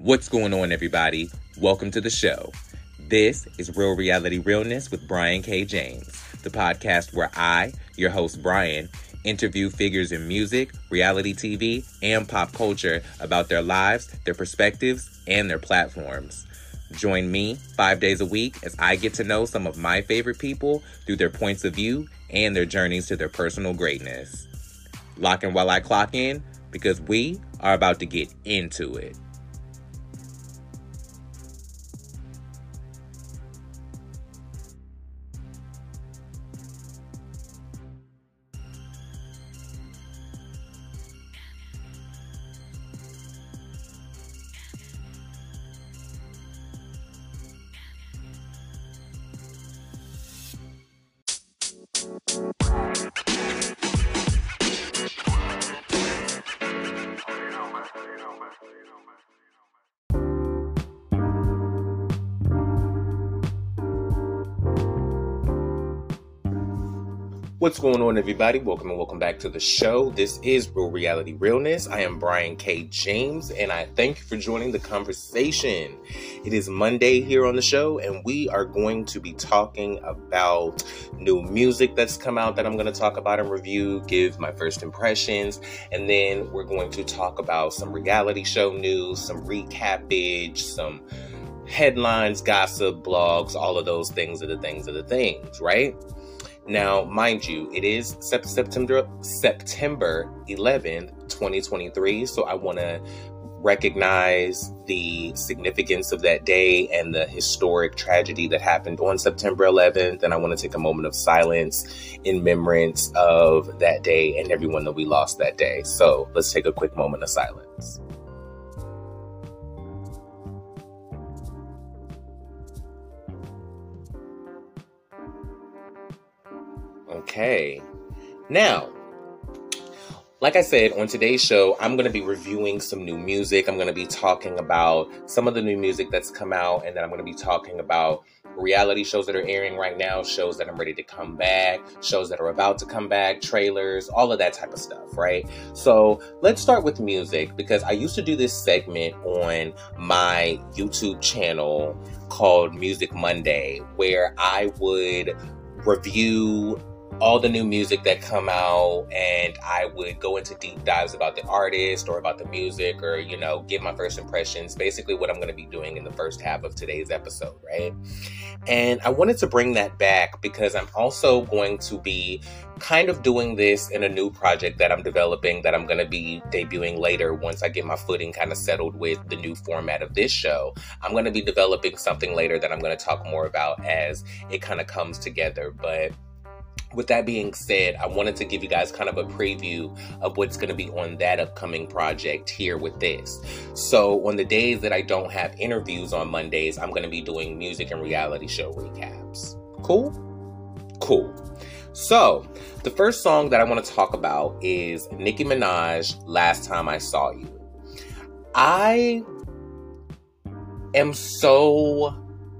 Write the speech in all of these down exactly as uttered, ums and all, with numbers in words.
What's going on, everybody? Welcome to the show. This is Real Reality Realness with Brian K. James, the podcast where I, your host Brian, interview figures in music, reality T V, and pop culture about their lives, their perspectives, and their platforms. Join me five days a week as I get to know some of my favorite people through their points of view and their journeys to their personal greatness. Lock in while I clock in, because we are about to get into it. What's going on, everybody? Welcome and welcome back to the show. This is Real Reality Realness. I am Brian K. James, and I thank you for joining the conversation. It is Monday here on the show, and we are going to be talking about new music that's come out that I'm going to talk about and review, give my first impressions, and then we're going to talk about some reality show news, some recappage, some headlines, gossip, blogs, all of those things are the things are the things, right? Now, mind you, it is September September eleventh, twenty twenty-three, so I want to recognize the significance of that day and the historic tragedy that happened on September eleventh, and I want to take a moment of silence in remembrance of that day and everyone that we lost that day. So let's take a quick moment of silence. Okay, now, like I said, on today's show, I'm going to be reviewing some new music. I'm going to be talking about some of the new music that's come out, and then I'm going to be talking about reality shows that are airing right now, shows that I'm ready to come back, shows that are about to come back, trailers, all of that type of stuff, right? So let's start with music, because I used to do this segment on my YouTube channel called Music Monday, where I would review all the new music that come out, and I would go into deep dives about the artist or about the music, or, you know, give my first impressions, basically what I'm going to be doing in the first half of today's episode, right? And I wanted to bring that back because I'm also going to be kind of doing this in a new project that I'm developing that I'm going to be debuting later once I get my footing kind of settled with the new format of this show. I'm going to be developing something later that I'm going to talk more about as it kind of comes together, but with that being said, I wanted to give you guys kind of a preview of what's going to be on that upcoming project here with this. So on the days that I don't have interviews on Mondays, I'm going to be doing music and reality show recaps. Cool? Cool. So the first song that I want to talk about is Nicki Minaj, Last Time I Saw You. I am so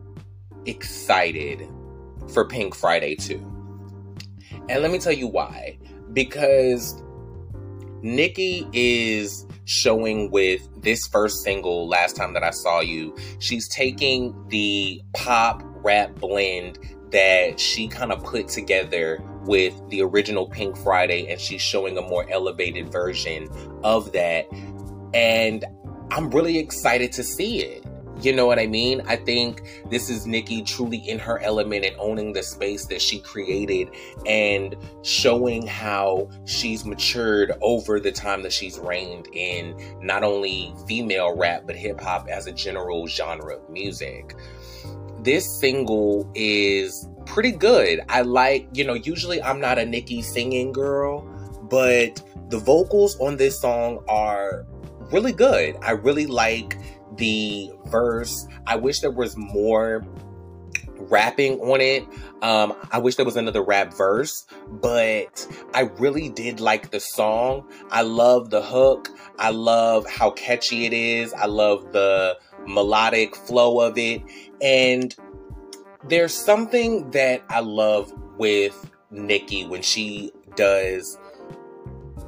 excited for Pink Friday two. And let me tell you why. Because Nicki is showing with this first single, Last Time That I Saw You, she's taking the pop rap blend that she kind of put together with the original Pink Friday, and she's showing a more elevated version of that. And I'm really excited to see it. You know what I mean? I think this is Nicki truly in her element and owning the space that she created and showing how she's matured over the time that she's reigned in not only female rap, but hip hop as a general genre of music. This single is pretty good. I like, you know, usually I'm not a Nicki singing girl, but the vocals on this song are really good. I really like the verse. I wish there was more rapping on it. Um, I wish there was another rap verse, but I really did like the song. I love the hook. I love how catchy it is. I love the melodic flow of it. And there's something that I love with Nicki when she does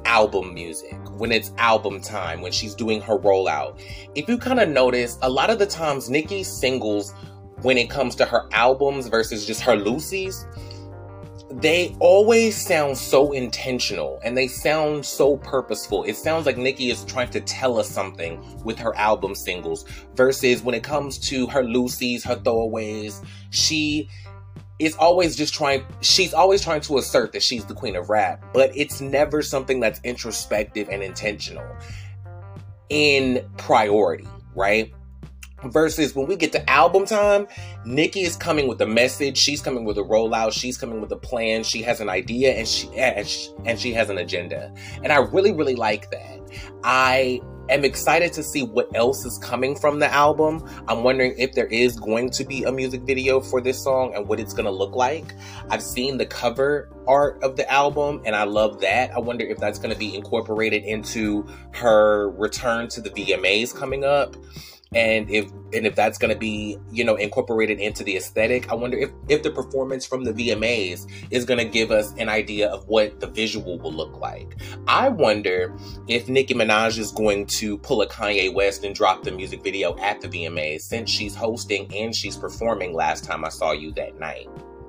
album music, when it's album time, when she's doing her rollout. If you kind of notice, a lot of the times Nicki's singles, when it comes to her albums versus just her loosies, they always sound so intentional and they sound so purposeful. It sounds like Nicki is trying to tell us something with her album singles versus when it comes to her loosies, her throwaways, she is always just trying, she's always trying to assert that she's the queen of rap, but it's never something that's introspective and intentional in priority, right? Versus when we get to album time, Nicki is coming with a message. She's coming with a rollout. She's coming with a plan. She has an idea and she and she, and she has an agenda. And I really, really like that. I am excited to see what else is coming from the album. I'm wondering if there is going to be a music video for this song and what it's going to look like. I've seen the cover art of the album and I love that. I wonder if that's going to be incorporated into her return to the V M As coming up. And if and if that's going to be, you know, incorporated into the aesthetic. I wonder if, if the performance from the V M As is going to give us an idea of what the visual will look like. I wonder if Nicki Minaj is going to pull a Kanye West and drop the music video at the V M As, since she's hosting and she's performing Last Time I Saw You that night.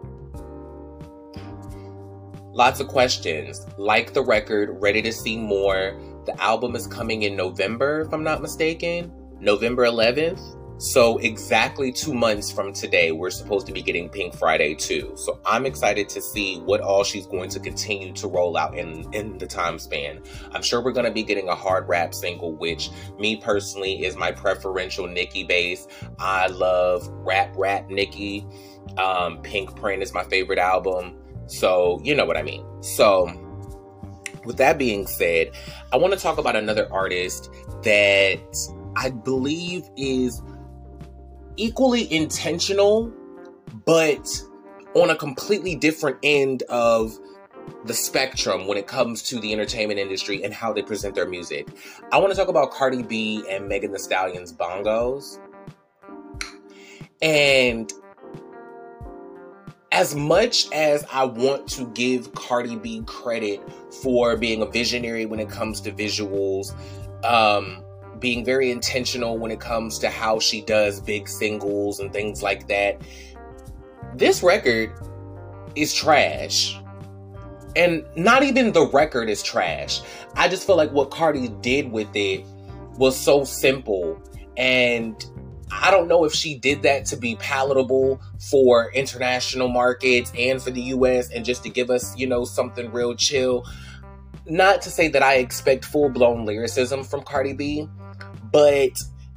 Lots of questions. Like the record, ready to see more. The album is coming in November, if I'm not mistaken. November eleventh. So exactly two months from today, we're supposed to be getting Pink Friday two. So I'm excited to see what all she's going to continue to roll out in, in the time span. I'm sure we're going to be getting a hard rap single, which me personally is my preferential Nicki base. I love rap rap Nicki. Um, Pink Print is my favorite album. So you know what I mean. So with that being said, I want to talk about another artist that I believe is equally intentional, but on a completely different end of the spectrum when it comes to the entertainment industry and how they present their music. I want to talk about Cardi B and Megan Thee Stallion's Bongos. And as much as I want to give Cardi B credit for being a visionary when it comes to visuals, um, being very intentional when it comes to how she does big singles and things like that, this record is trash. And not even the record is trash. I just feel like what Cardi did with it was so simple. And I don't know if she did that to be palatable for international markets and for the U S and just to give us, you know, something real chill. Not to say that I expect full-blown lyricism from Cardi B, but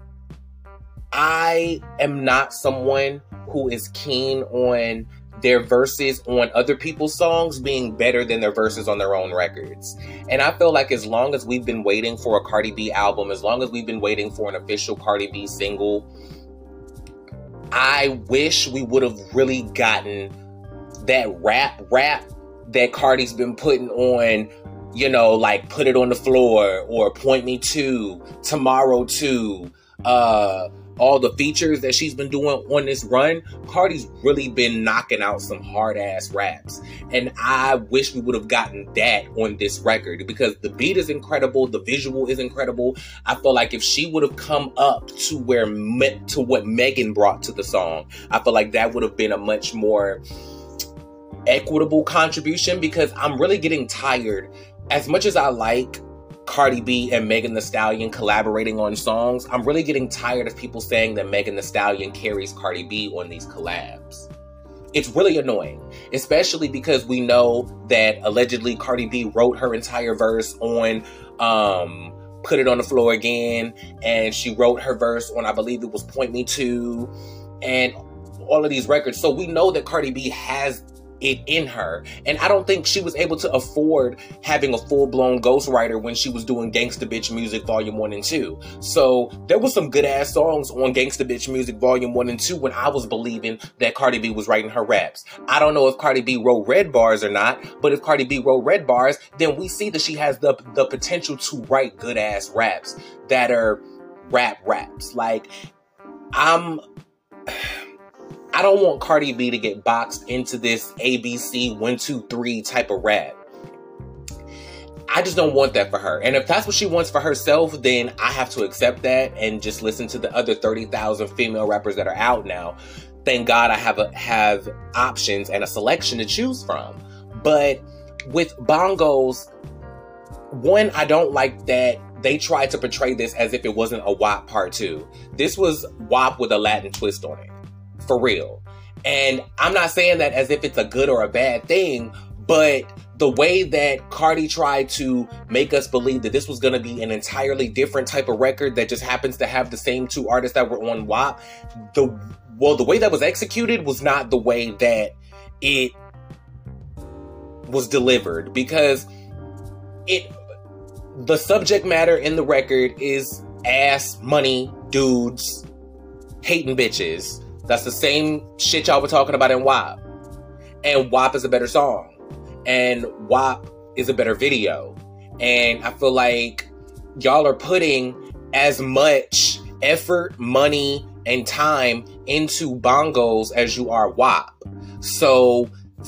I am not someone who is keen on their verses on other people's songs being better than their verses on their own records. And I feel like as long as we've been waiting for a Cardi B album, as long as we've been waiting for an official Cardi B single, I wish we would have really gotten that rap rap that Cardi's been putting on, you know, like Put It on the Floor or Point Me To, Tomorrow To, uh, all the features that she's been doing on this run. Cardi's really been knocking out some hard ass raps. And I wish we would have gotten that on this record because the beat is incredible. The visual is incredible. I feel like if she would have come up to where, to what Megan brought to the song, I feel like that would have been a much more equitable contribution, because I'm really getting tired. As much as I like Cardi B and Megan Thee Stallion collaborating on songs, I'm really getting tired of people saying that Megan Thee Stallion carries Cardi B on these collabs. It's really annoying, especially because we know that allegedly Cardi B wrote her entire verse on um, Put It on the Floor Again, and she wrote her verse on, I believe it was Point Me To, and all of these records. So we know that Cardi B has it in her, and I don't think she was able to afford having a full-blown ghostwriter when she was doing Gangsta Bitch Music Volume one and two. So there was some good-ass songs on Gangsta Bitch Music Volume one and two when I was believing that Cardi B was writing her raps. I don't know if Cardi B wrote Red Bars or not, but if Cardi B wrote Red Bars, then we see that she has the, the potential to write good-ass raps that are rap raps. Like, I'm... I don't want Cardi B to get boxed into this A B C one two three type of rap. I just don't want that for her. And if that's what she wants for herself, then I have to accept that and just listen to the other thirty thousand female rappers that are out now. Thank God I have a, have options and a selection to choose from. But with Bongos, one, I don't like that they tried to portray this as if it wasn't a W A P part two. This was W A P with a Latin twist on it. For real. And I'm not saying that as if it's a good or a bad thing, but the way that Cardi tried to make us believe that this was going to be an entirely different type of record that just happens to have the same two artists that were on W A P, the well, the way that was executed was not the way that it was delivered, because it the subject matter in the record is ass, money, dudes, hating bitches. That's the same shit y'all were talking about in W A P. And W A P is a better song. And W A P is a better video. And I feel like y'all are putting as much effort, money, and time into Bongos as you are W A P. So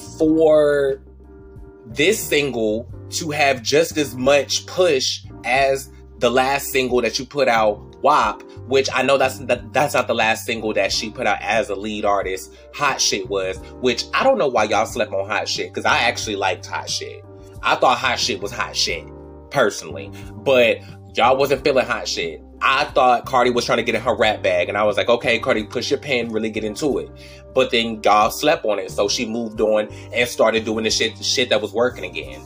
for this single to have just as much push as the last single that you put out, W A P, which I know that's that, that's not the last single that she put out as a lead artist, Hot Shit was, which I don't know why y'all slept on Hot Shit, because I actually liked Hot Shit. I thought Hot Shit was hot shit, personally, but y'all wasn't feeling Hot Shit. I thought Cardi was trying to get in her rap bag, and I was like, okay, Cardi, push your pen, really get into it. But then y'all slept on it, so she moved on and started doing the shit, the shit that was working again,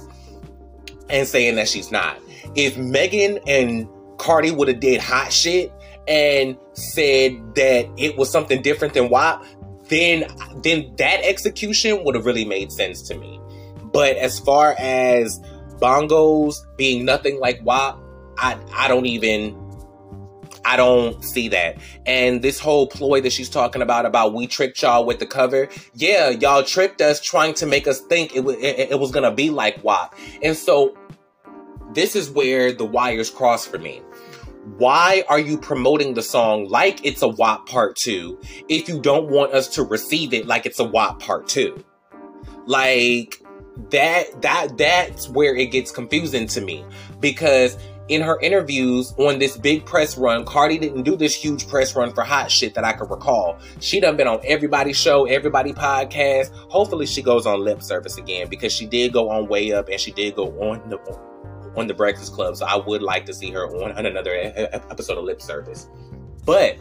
and saying that she's not. If Megan and Cardi would have did Hot Shit and said that it was something different than W A P, then, then that execution would have really made sense to me. But as far as Bongos being nothing like W A P, I, I don't even... I don't see that. And this whole ploy that she's talking about, about we tricked y'all with the cover. Yeah, y'all tricked us trying to make us think it was, it, it was going to be like W A P. And so this is where the wires cross for me. Why are you promoting the song like it's a W A P part two if you don't want us to receive it like it's a W A P part two? Like, that, that, that's where it gets confusing to me. Because in her interviews on this big press run, Cardi didn't do this huge press run for Hot Shit that I can recall. She done been on everybody's show, everybody podcast. Hopefully she goes on Lip Service again, because she did go on Way Up and she did go on the on the Breakfast Club. So I would like to see her on, on another episode of Lip Service. But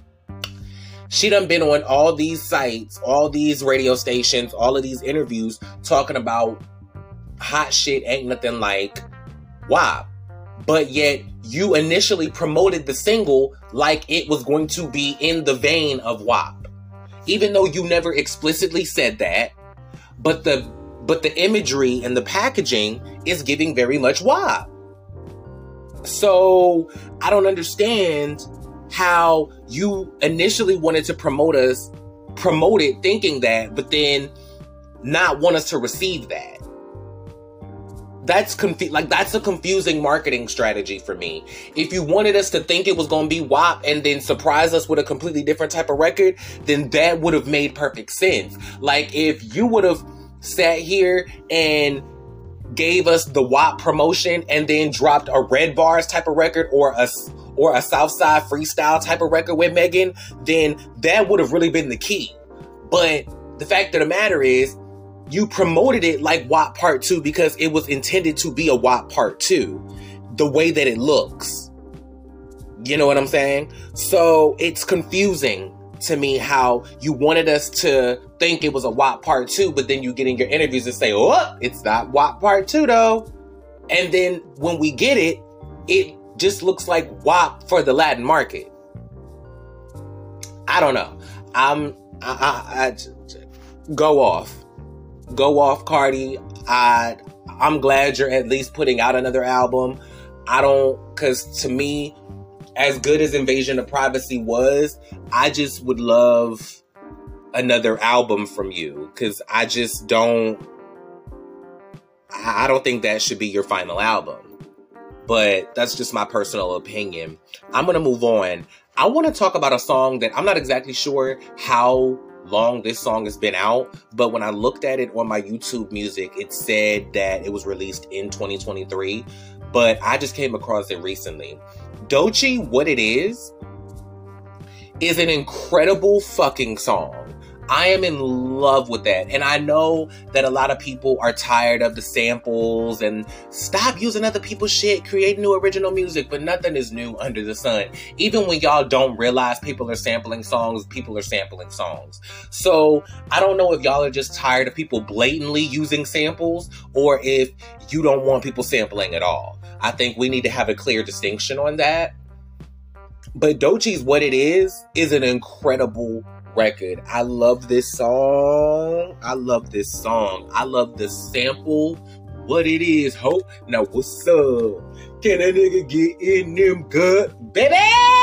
she done been on all these sites, all these radio stations, all of these interviews talking about Hot Shit ain't nothing like W A P. But yet, you initially promoted the single like it was going to be in the vein of W A P. Even though you never explicitly said that, but the but the imagery and the packaging is giving very much W A P. So, I don't understand how you initially wanted to promote us, promote it thinking that, but then not want us to receive that. That's confu- like that's a confusing marketing strategy for me. If you wanted us to think it was going to be W A P and then surprise us with a completely different type of record, then that would have made perfect sense. Like if you would have sat here and gave us the W A P promotion and then dropped a Red Bars type of record or a or a Southside Freestyle type of record with Megan, then that would have really been the key. But the fact of the matter is, you promoted it like W A P Part two because it was intended to be a W A P Part two. The way that it looks. You know what I'm saying? So it's confusing to me how you wanted us to think it was a W A P Part two, but then you get in your interviews and say, oh, it's not W A P Part two though. And then when we get it, it just looks like W A P for the Latin market. I don't know. I'm, I, I, I go off. Go off, Cardi. I, I'm glad you're at least putting out another album. I don't, because to me, as good as Invasion of Privacy was, I just would love another album from you. Because I just don't, I don't think that should be your final album. But that's just my personal opinion. I'm going to move on. I want to talk about a song that I'm not exactly sure how long this song has been out, but when I looked at it on my YouTube Music, it said that it was released in twenty twenty-three, but I just came across it recently. Doechii, What It Is, is an incredible fucking song. I am in love with that. And I know that a lot of people are tired of the samples and stop using other people's shit, create new original music, but nothing is new under the sun. Even when y'all don't realize people are sampling songs, people are sampling songs. So I don't know if y'all are just tired of people blatantly using samples or if you don't want people sampling at all. I think we need to have a clear distinction on that. But Doechii's What It Is is an incredible record. I love this song. I love this song. I love the sample. What it is, ho. Now what's up? Can a nigga get in them gut? Baby!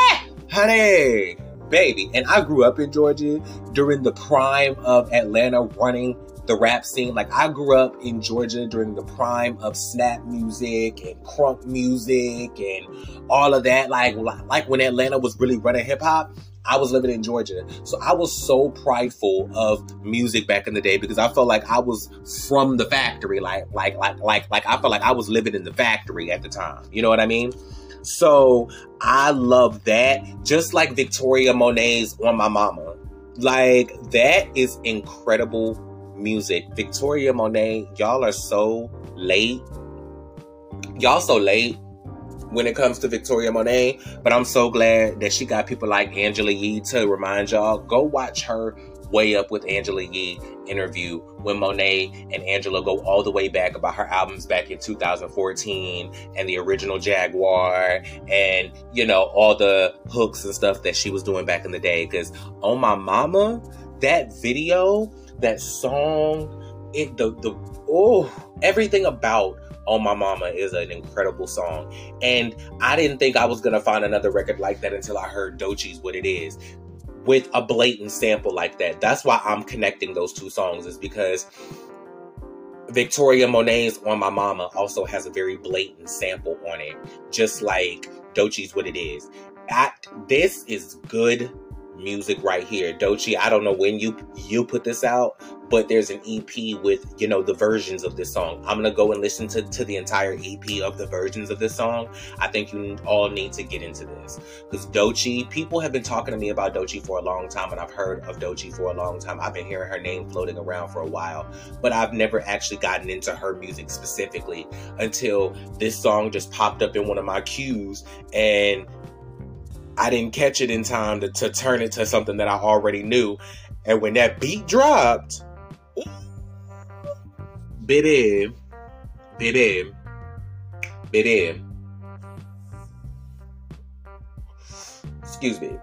Honey! Baby. And I grew up in Georgia during the prime of Atlanta running the rap scene. Like, I grew up in Georgia during the prime of snap music and crunk music and all of that. Like, like when Atlanta was really running hip hop, I was living in Georgia. So I was so prideful of music back in the day because I felt like I was from the factory. Like, like, like, like, like I felt like I was living in the factory at the time. You know what I mean? So I love that. Just like Victoria Monet's On My Mama. Like, that is incredible music. Victoria Monet, y'all are so late. Y'all so late when it comes to Victoria Monet, but I'm so glad that she got people like Angela Yee to remind y'all. Go watch her Way Up with Angela Yee interview when Monet and Angela go all the way back about her albums back in two thousand fourteen and the original Jaguar and, you know, all the hooks and stuff that she was doing back in the day. Because On My Mama, that video, that song, it the the oh everything about On My Mama is an incredible song. And I didn't think I was gonna find another record like that until I heard Doechii's What It Is with a blatant sample like that. That's why I'm connecting those two songs, is because Victoria Monet's On My Mama also has a very blatant sample on it, just like Doechii's What It Is. I, this is good music right here. Doechii, I don't know when you you put this out, but there's an E P with, you know, the versions of this song. I'm gonna go and listen to, to the entire E P of the versions of this song. I think you all need to get into this. Because Doechii, people have been talking to me about Doechii for a long time, and I've heard of Doechii for a long time. I've been hearing her name floating around for a while, but I've never actually gotten into her music specifically until this song just popped up in one of my queues, and I didn't catch it in time to, to turn it to something that I already knew. And when that beat dropped, ooh, baby, baby, baby, excuse me.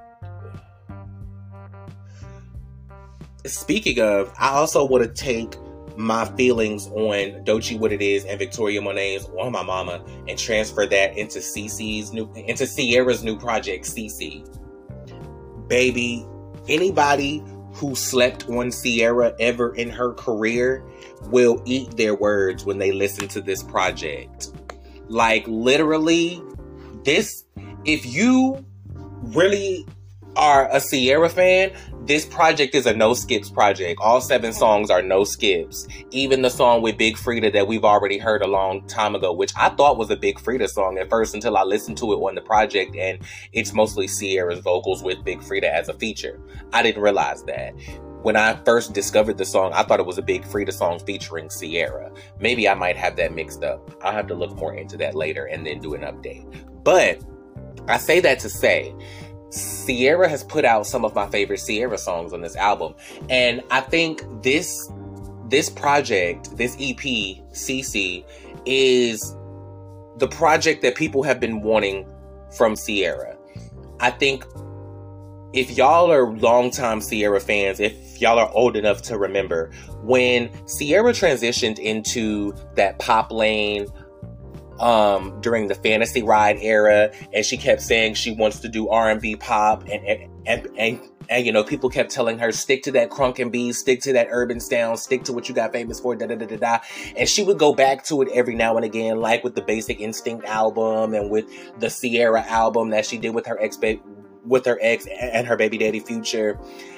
Speaking of, I also want to take my feelings on Doechii What It Is and Victoria Monet's On My Mama and transfer that into Cece's new, into Ciara's new project, Cece. Baby, anybody who slept on Ciara ever in her career will eat their words when they listen to this project. Like, literally, this, if you really are a Ciara fan, this project is a no skips project. All seven songs are no skips. Even the song with Big Freedia that we've already heard a long time ago, which I thought was a Big Freedia song at first until I listened to it on the project, and it's mostly Ciara's vocals with Big Freedia as a feature. I didn't realize that. When I first discovered the song, I thought it was a Big Freedia song featuring Ciara. Maybe I might have that mixed up. I'll have to look more into that later and then do an update. But I say that to say, Ciara has put out some of my favorite Ciara songs on this album. And I think this this project, this E P, Cece, is the project that people have been wanting from Ciara. I think if y'all are longtime Ciara fans, if y'all are old enough to remember, when Ciara transitioned into that pop lane Um, during the Fantasy Ride era, and she kept saying she wants to do R and B pop, and and, and and and you know, people kept telling her, stick to that crunk and B, stick to that urban sound, stick to what you got famous for, da da da da da. And she would go back to it every now and again, like with the Basic Instinct album and with the Ciara album that she did with her ex with her ex and her baby daddy Future.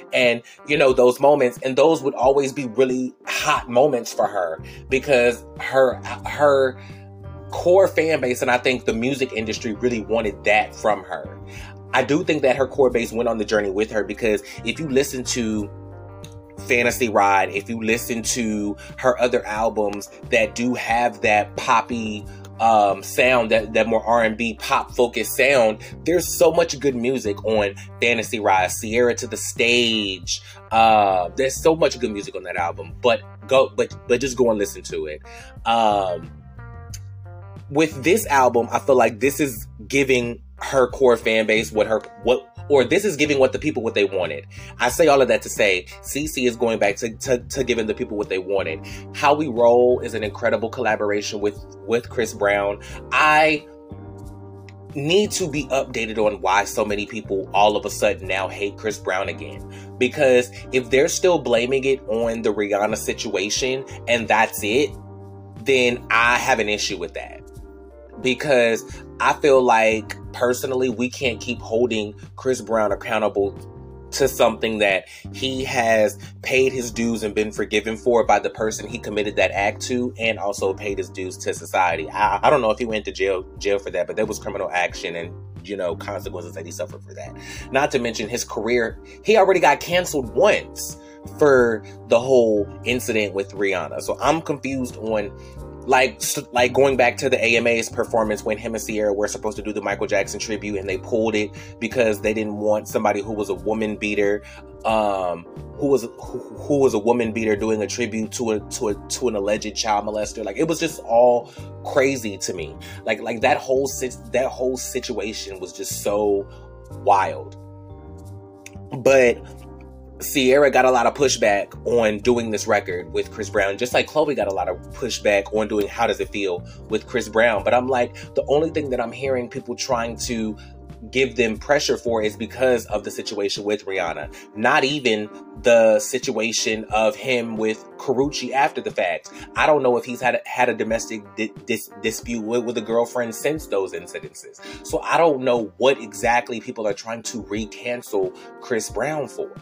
And, you know, those moments, and those would always be really hot moments for her because her, her core fan base, and I think the music industry really wanted that from her. I do think that her core base went on the journey with her because if you listen to Fantasy Ride, if you listen to her other albums that do have that poppy um, sound, that, that more R and B pop focused sound, there's so much good music on Fantasy Ride, Sierra to the Stage. Uh, there's so much good music on that album, but go, but, but just go and listen to it. Um, with this album, I feel like this is giving her core fan base what her, what, or this is giving what the people what they wanted. I say all of that to say CeCe is going back to, to, to giving the people what they wanted. How We Roll is an incredible collaboration with, with Chris Brown. I need to be updated on why so many people all of a sudden now hate Chris Brown again. Because if they're still blaming it on the Rihanna situation and that's it, then I have an issue with that. Because I feel like, personally, we can't keep holding Chris Brown accountable to something that he has paid his dues and been forgiven for by the person he committed that act to, and also paid his dues to society. I, I don't know if he went to jail jail for that, but there was criminal action and, you know, consequences that he suffered for that. Not to mention his career. He already got canceled once for the whole incident with Rihanna. So I'm confused on, like, like going back to the A M A's performance when him and Sierra were supposed to do the Michael Jackson tribute and they pulled it because they didn't want somebody who was a woman beater, um, who was who, who was a woman beater doing a tribute to a to a to an alleged child molester. Like, it was just all crazy to me. Like like that whole that whole situation was just so wild. But Sierra got a lot of pushback on doing this record with Chris Brown, just like Chloe got a lot of pushback on doing How Does It Feel with Chris Brown. But I'm like, the only thing that I'm hearing people trying to give them pressure for is because of the situation with Rihanna. Not even the situation of him with Karrueche after the fact. I don't know if he's had a, had a domestic di- dis- dispute with, with a girlfriend since those incidences. So I don't know what exactly people are trying to re-cancel Chris Brown for.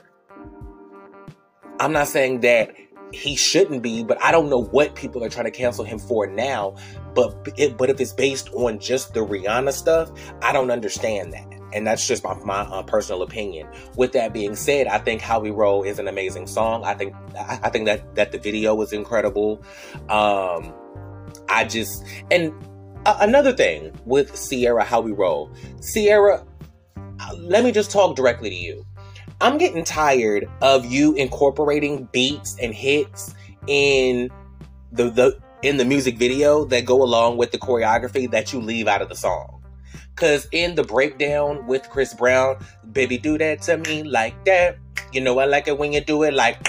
I'm not saying that he shouldn't be, but I don't know what people are trying to cancel him for now. But it, but if it's based on just the Rihanna stuff, I don't understand that. And that's just my, my uh, personal opinion. With that being said, I think How We Roll is an amazing song. I think I, I think that, that the video was incredible. Um, I just... And uh, another thing with Sierra, How We Roll. Sierra, uh, let me just talk directly to you. I'm getting tired of you incorporating beats and hits in the, the in the music video that go along with the choreography that you leave out of the song. Because in the breakdown with Chris Brown, baby, do that to me like that. You know I like it when you do it like...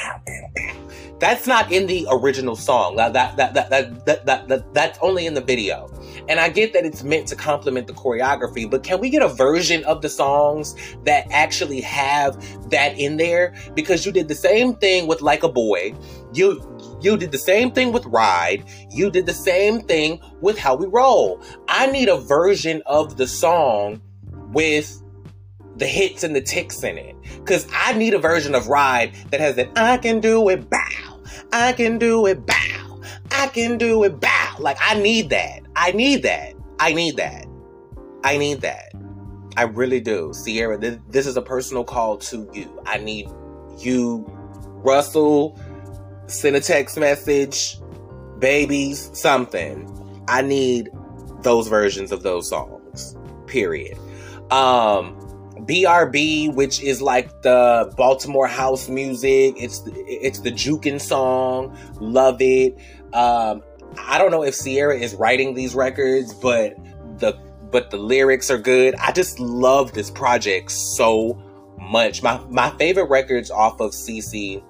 That's not in the original song. That, that, that, that, that, that, that, that, that's only in the video. And I get that it's meant to complement the choreography, but can we get a version of the songs that actually have that in there? Because you did the same thing with Like a Boy. You you did the same thing with Ride. You did the same thing with How We Roll. I need a version of the song with the hits and the ticks in it. Because I need a version of Ride that has that I can do it, bow. I can do it, bow. I can do it, bow. Like, I need that. I need that. I need that. I need that. I really do. Sierra, this, this is a personal call to you. I need you, Russell, send a text message, babies, something. I need those versions of those songs. Period. Um... B R B, which is like the Baltimore house music. It's the, it's the jukin' song. Love it. Um, I don't know if Sierra is writing these records, but the but the lyrics are good. I just love this project so much. My my favorite records off of CeCe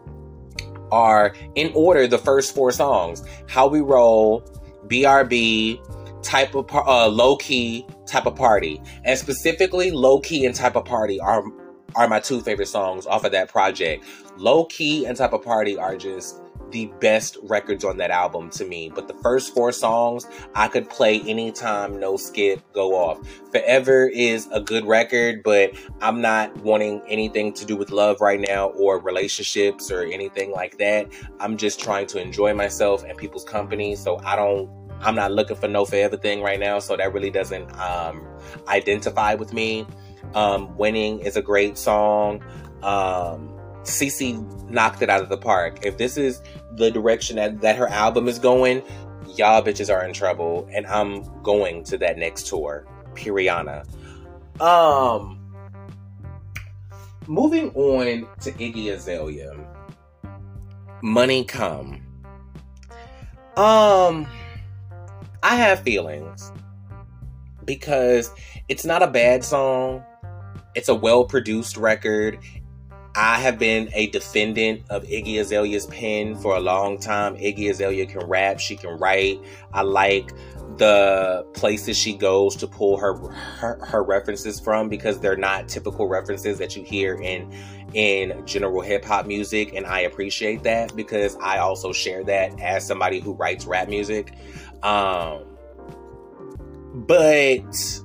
are, in order, the first four songs: How We Roll, B R B, Type of uh, Low Key, Type of Party. And specifically Low Key and Type of Party are are my two favorite songs off of that project. Low Key and Type of Party are just the best records on that album to me. But the first four songs, I could play anytime, no skip, go off. Forever is a good record, but I'm not wanting anything to do with love right now or relationships or anything like that. I'm just trying to enjoy myself and people's company. So I don't, I'm not looking for no forever thing right now. So that really doesn't um, identify with me. Um, Winning is a great song. Um, Cece knocked it out of the park. If this is the direction that, that her album is going, y'all bitches are in trouble. And I'm going to that next tour. Piriana. Um, moving on to Iggy Azalea. Money Come. Um, I have feelings. Because it's not a bad song. It's a well-produced record. I have been a defendant of Iggy Azalea's pen for a long time. Iggy Azalea can rap. She can write. I like the places she goes to pull her, her her references from, because they're not typical references that you hear in in general hip-hop music, and I appreciate that because I also share that as somebody who writes rap music. Um, but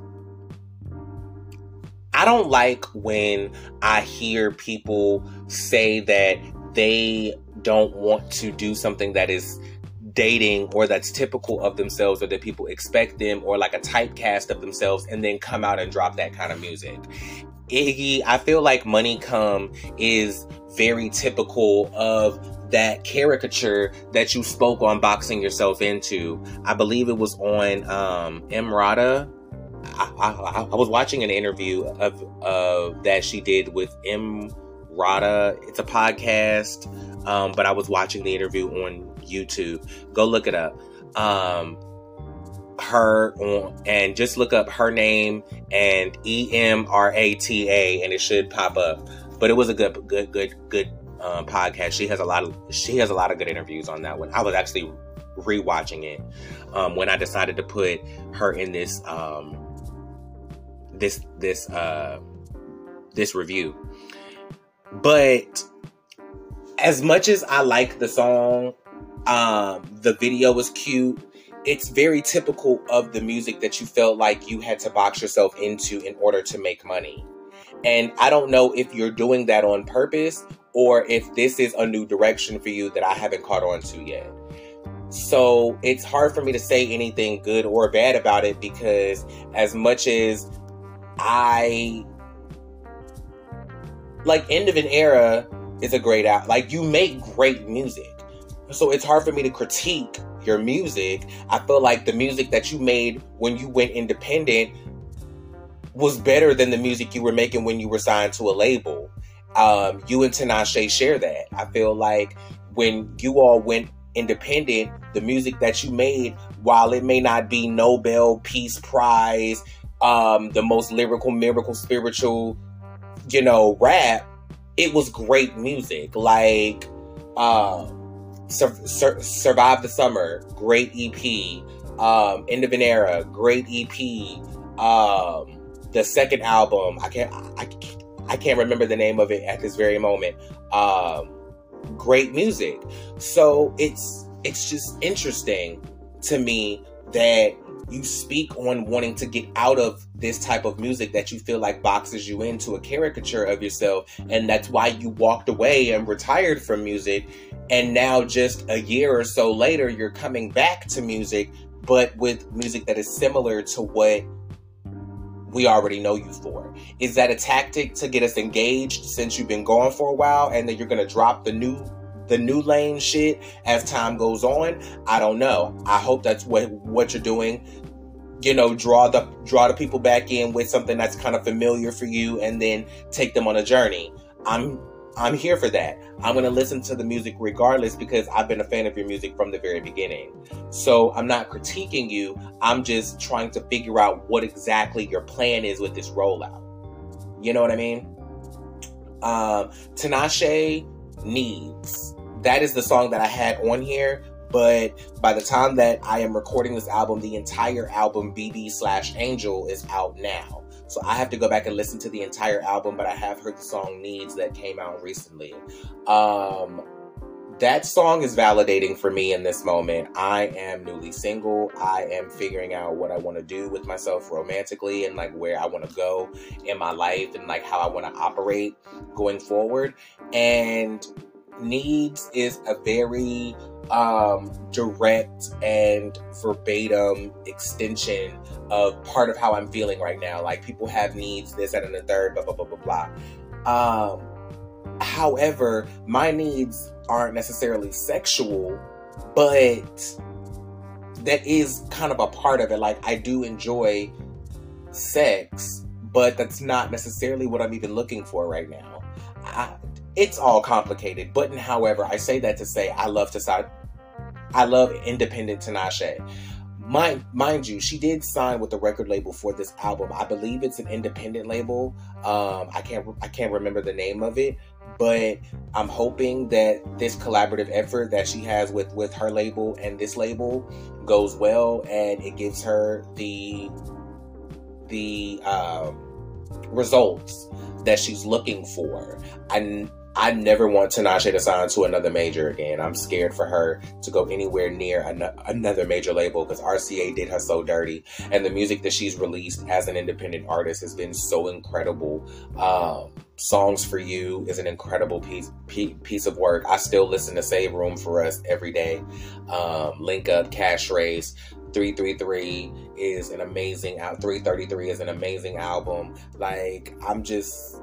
I don't like when I hear people say that they don't want to do something that is dating or that's typical of themselves, or that people expect them, or like a typecast of themselves, and then come out and drop that kind of music. Iggy, I feel like Money Come is very typical of that caricature that you spoke on boxing yourself into. I believe it was on um, Emrata. I, I, I was watching an interview of, of that she did with Emrata. It's a podcast, um, but I was watching the interview on YouTube. Go look it up. Um, her on, and just look up her name and E M R A T A, and it should pop up. But it was a good, good, good, good um, podcast. She has a lot of she has a lot of good interviews on that one. I was actually rewatching it um, when I decided to put her in this um, this this uh, this review. But as much as I like the song, um, the video was cute. It's very typical of the music that you felt like you had to box yourself into in order to make money. And I don't know if you're doing that on purpose or if this is a new direction for you that I haven't caught on to yet. So it's hard for me to say anything good or bad about it, because as much as I like, End of an Era is a great out. Like, you make great music. So it's hard for me to critique your music. I feel like the music that you made when you went independent was better than the music you were making when you were signed to a label. Um, you and Tinashe share that. I feel like when you all went independent, the music that you made, while it may not be Nobel Peace Prize, um, the most lyrical, miracle, spiritual, you know, rap, it was great music. Like, uh, Sur- Sur- Survive the Summer, great E P. Um, End of an Era, great E P. Um, the second album, I can't, I, I can't remember the name of it at this very moment. Um, great music. So it's it's just interesting to me that you speak on wanting to get out of this type of music that you feel like boxes you into a caricature of yourself, and that's why you walked away and retired from music, and now just a year or so later you're coming back to music, but with music that is similar to what we already know you for. Is that a tactic to get us engaged since you've been gone for a while, and then you're gonna drop the new the new lane shit as time goes on? I don't know. I hope that's what what you're doing. You know, draw the draw the people back in with something that's kind of familiar for you, and then take them on a journey. I'm I'm here for that. I'm gonna listen to the music regardless, because I've been a fan of your music from the very beginning. So I'm not critiquing you. I'm just trying to figure out what exactly your plan is with this rollout. You know what I mean? Um, Tinashe, Needs. That is the song that I had on here, but by the time that I am recording this album, the entire album, B B slash Angel, is out now. So I have to go back and listen to the entire album, but I have heard the song Needs that came out recently. Um, that song is validating for me in this moment. I am newly single. I am figuring out what I want to do with myself romantically and like where I want to go in my life and like how I want to operate going forward. And Needs is a very um, direct and verbatim extension of part of how I'm feeling right now. Like, people have needs, this, that, and the third, blah, blah, blah, blah, blah. Um, however, my needs aren't necessarily sexual, but that is kind of a part of it. Like, I do enjoy sex, but that's not necessarily what I'm even looking for right now. I, it's all complicated, but however, I say that to say I love to side. I love independent Tinashe. Mind, mind you, she did sign with the record label for this album. I believe it's an independent label. Um, I can't I can't remember the name of it, but I'm hoping that this collaborative effort that she has with, with her label and this label goes well, and it gives her the the um, results that she's looking for. I I never want Tinashe to sign to another major again. I'm scared for her to go anywhere near an- another major label because R C A did her so dirty. And the music that she's released as an independent artist has been so incredible. Um, Songs for You is an incredible piece piece of work. I still listen to Save Room for Us every day. Um, Link Up, Cash Race, three thirty-three is an amazing out. three thirty-three is an amazing album. Like, I'm just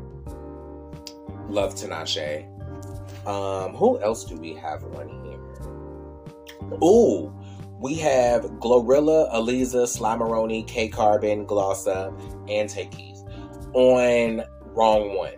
love Tinashe. Um, who else do we have on here? Ooh, we have Glorilla, Aliza, Slimeroni, K Carbon, Glossa, and Tay Keith on Wrong One.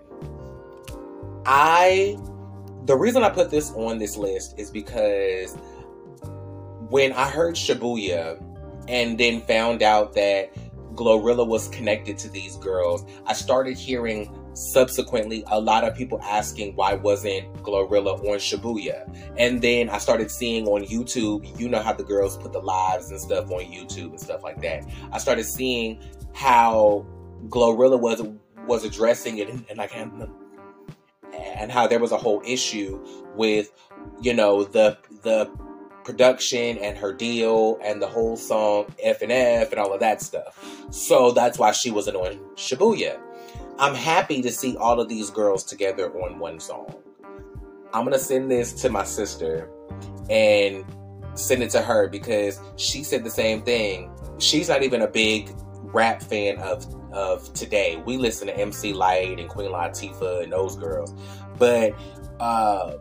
I the reason I put this on this list is because when I heard Shibuya and then found out that Glorilla was connected to these girls, I started hearing subsequently a lot of people asking why wasn't Glorilla on Shibuya. And then I started seeing on YouTube, you know how the girls put the lives and stuff on YouTube and stuff like that. I started seeing how Glorilla was was addressing it, and, and like and, and how there was a whole issue with, you know, the the production and her deal and the whole song F and F and all of that stuff. So that's why she wasn't on Shibuya. I'm happy to see all of these girls together on one song. I'm going to send this to my sister and send it to her because she said the same thing. She's not even a big rap fan of, of today. We listen to M C Lyte and Queen Latifah and those girls. But uh,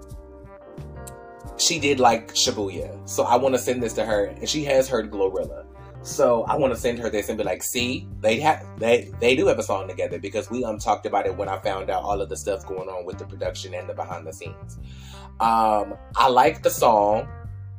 she did like Shibuya. So I want to send this to her. And she has heard Glorilla. So I want to send her this and be like, see, they have they they do have a song together, because we um talked about it when I found out all of the stuff going on with the production and the behind the scenes. Um, I like the song.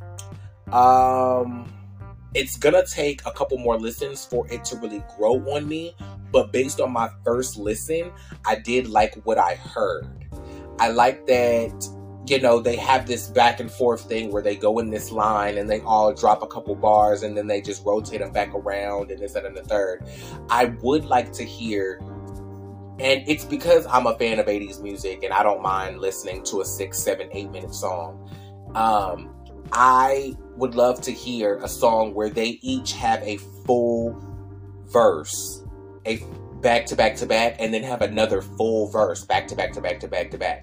Um, it's gonna take a couple more listens for it to really grow on me, but based on my first listen, I did like what I heard. I like that, you know, they have this back and forth thing where they go in this line and they all drop a couple bars and then they just rotate them back around and this and the third. I would like to hear, and it's because I'm a fan of eighties music and I don't mind listening to a six, seven, eight minute song. Um, I would love to hear a song where they each have a full verse, a back to back to back, and then have another full verse back to back to back to back to back.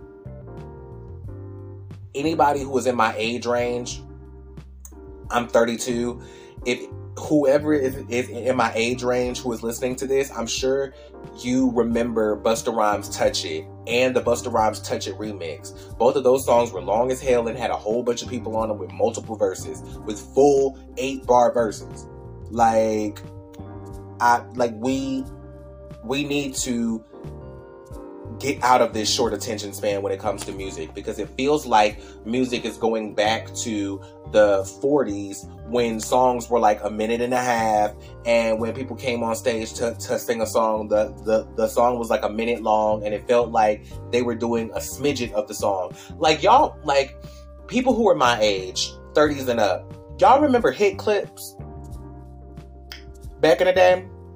Anybody who is in my age range, I'm thirty-two. If whoever is, is in my age range who is listening to this, I'm sure you remember Busta Rhymes' Touch It and the Busta Rhymes Touch It remix. Both of those songs were long as hell and had a whole bunch of people on them with multiple verses, with full eight bar verses. Like, I like we we need to get out of this short attention span when it comes to music, because it feels like music is going back to the forties when songs were like a minute and a half, and when people came on stage to, to sing a song, the, the, the song was like a minute long, and it felt like they were doing a smidget of the song. Like, y'all, like, people who are my age, thirties and up, y'all remember hit clips back in the day?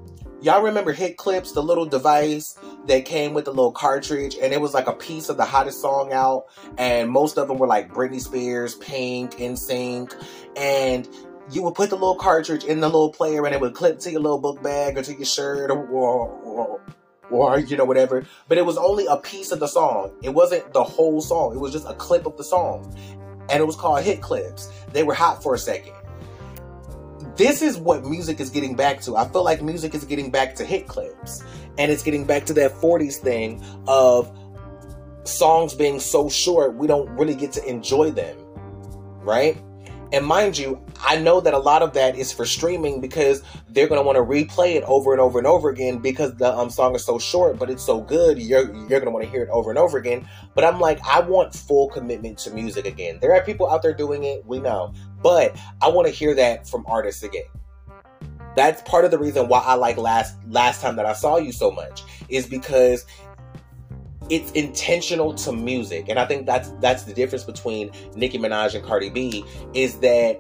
Y'all remember Hit Clips, the little device that came with the little cartridge, and it was like a piece of the hottest song out, and most of them were like Britney Spears, Pink, N Sync, and you would put the little cartridge in the little player, and it would clip to your little book bag or to your shirt or, or, or you know, whatever. But it was only a piece of the song. It wasn't the whole song. It was just a clip of the song, and it was called Hit Clips. They were hot for a second. This is what music is getting back to. I feel like music is getting back to hit clips. And it's getting back to that forties thing of songs being so short, we don't really get to enjoy them. Right? And mind you, I know that a lot of that is for streaming because they're going to want to replay it over and over and over again because the um, song is so short, but it's so good, you're, you're going to want to hear it over and over again. But I'm like, I want full commitment to music again. There are people out there doing it, we know. But I want to hear that from artists again. That's part of the reason why I like Last Last Time That I Saw You so much, is because it's intentional to music. And I think that's that's the difference between Nicki Minaj and Cardi B, is that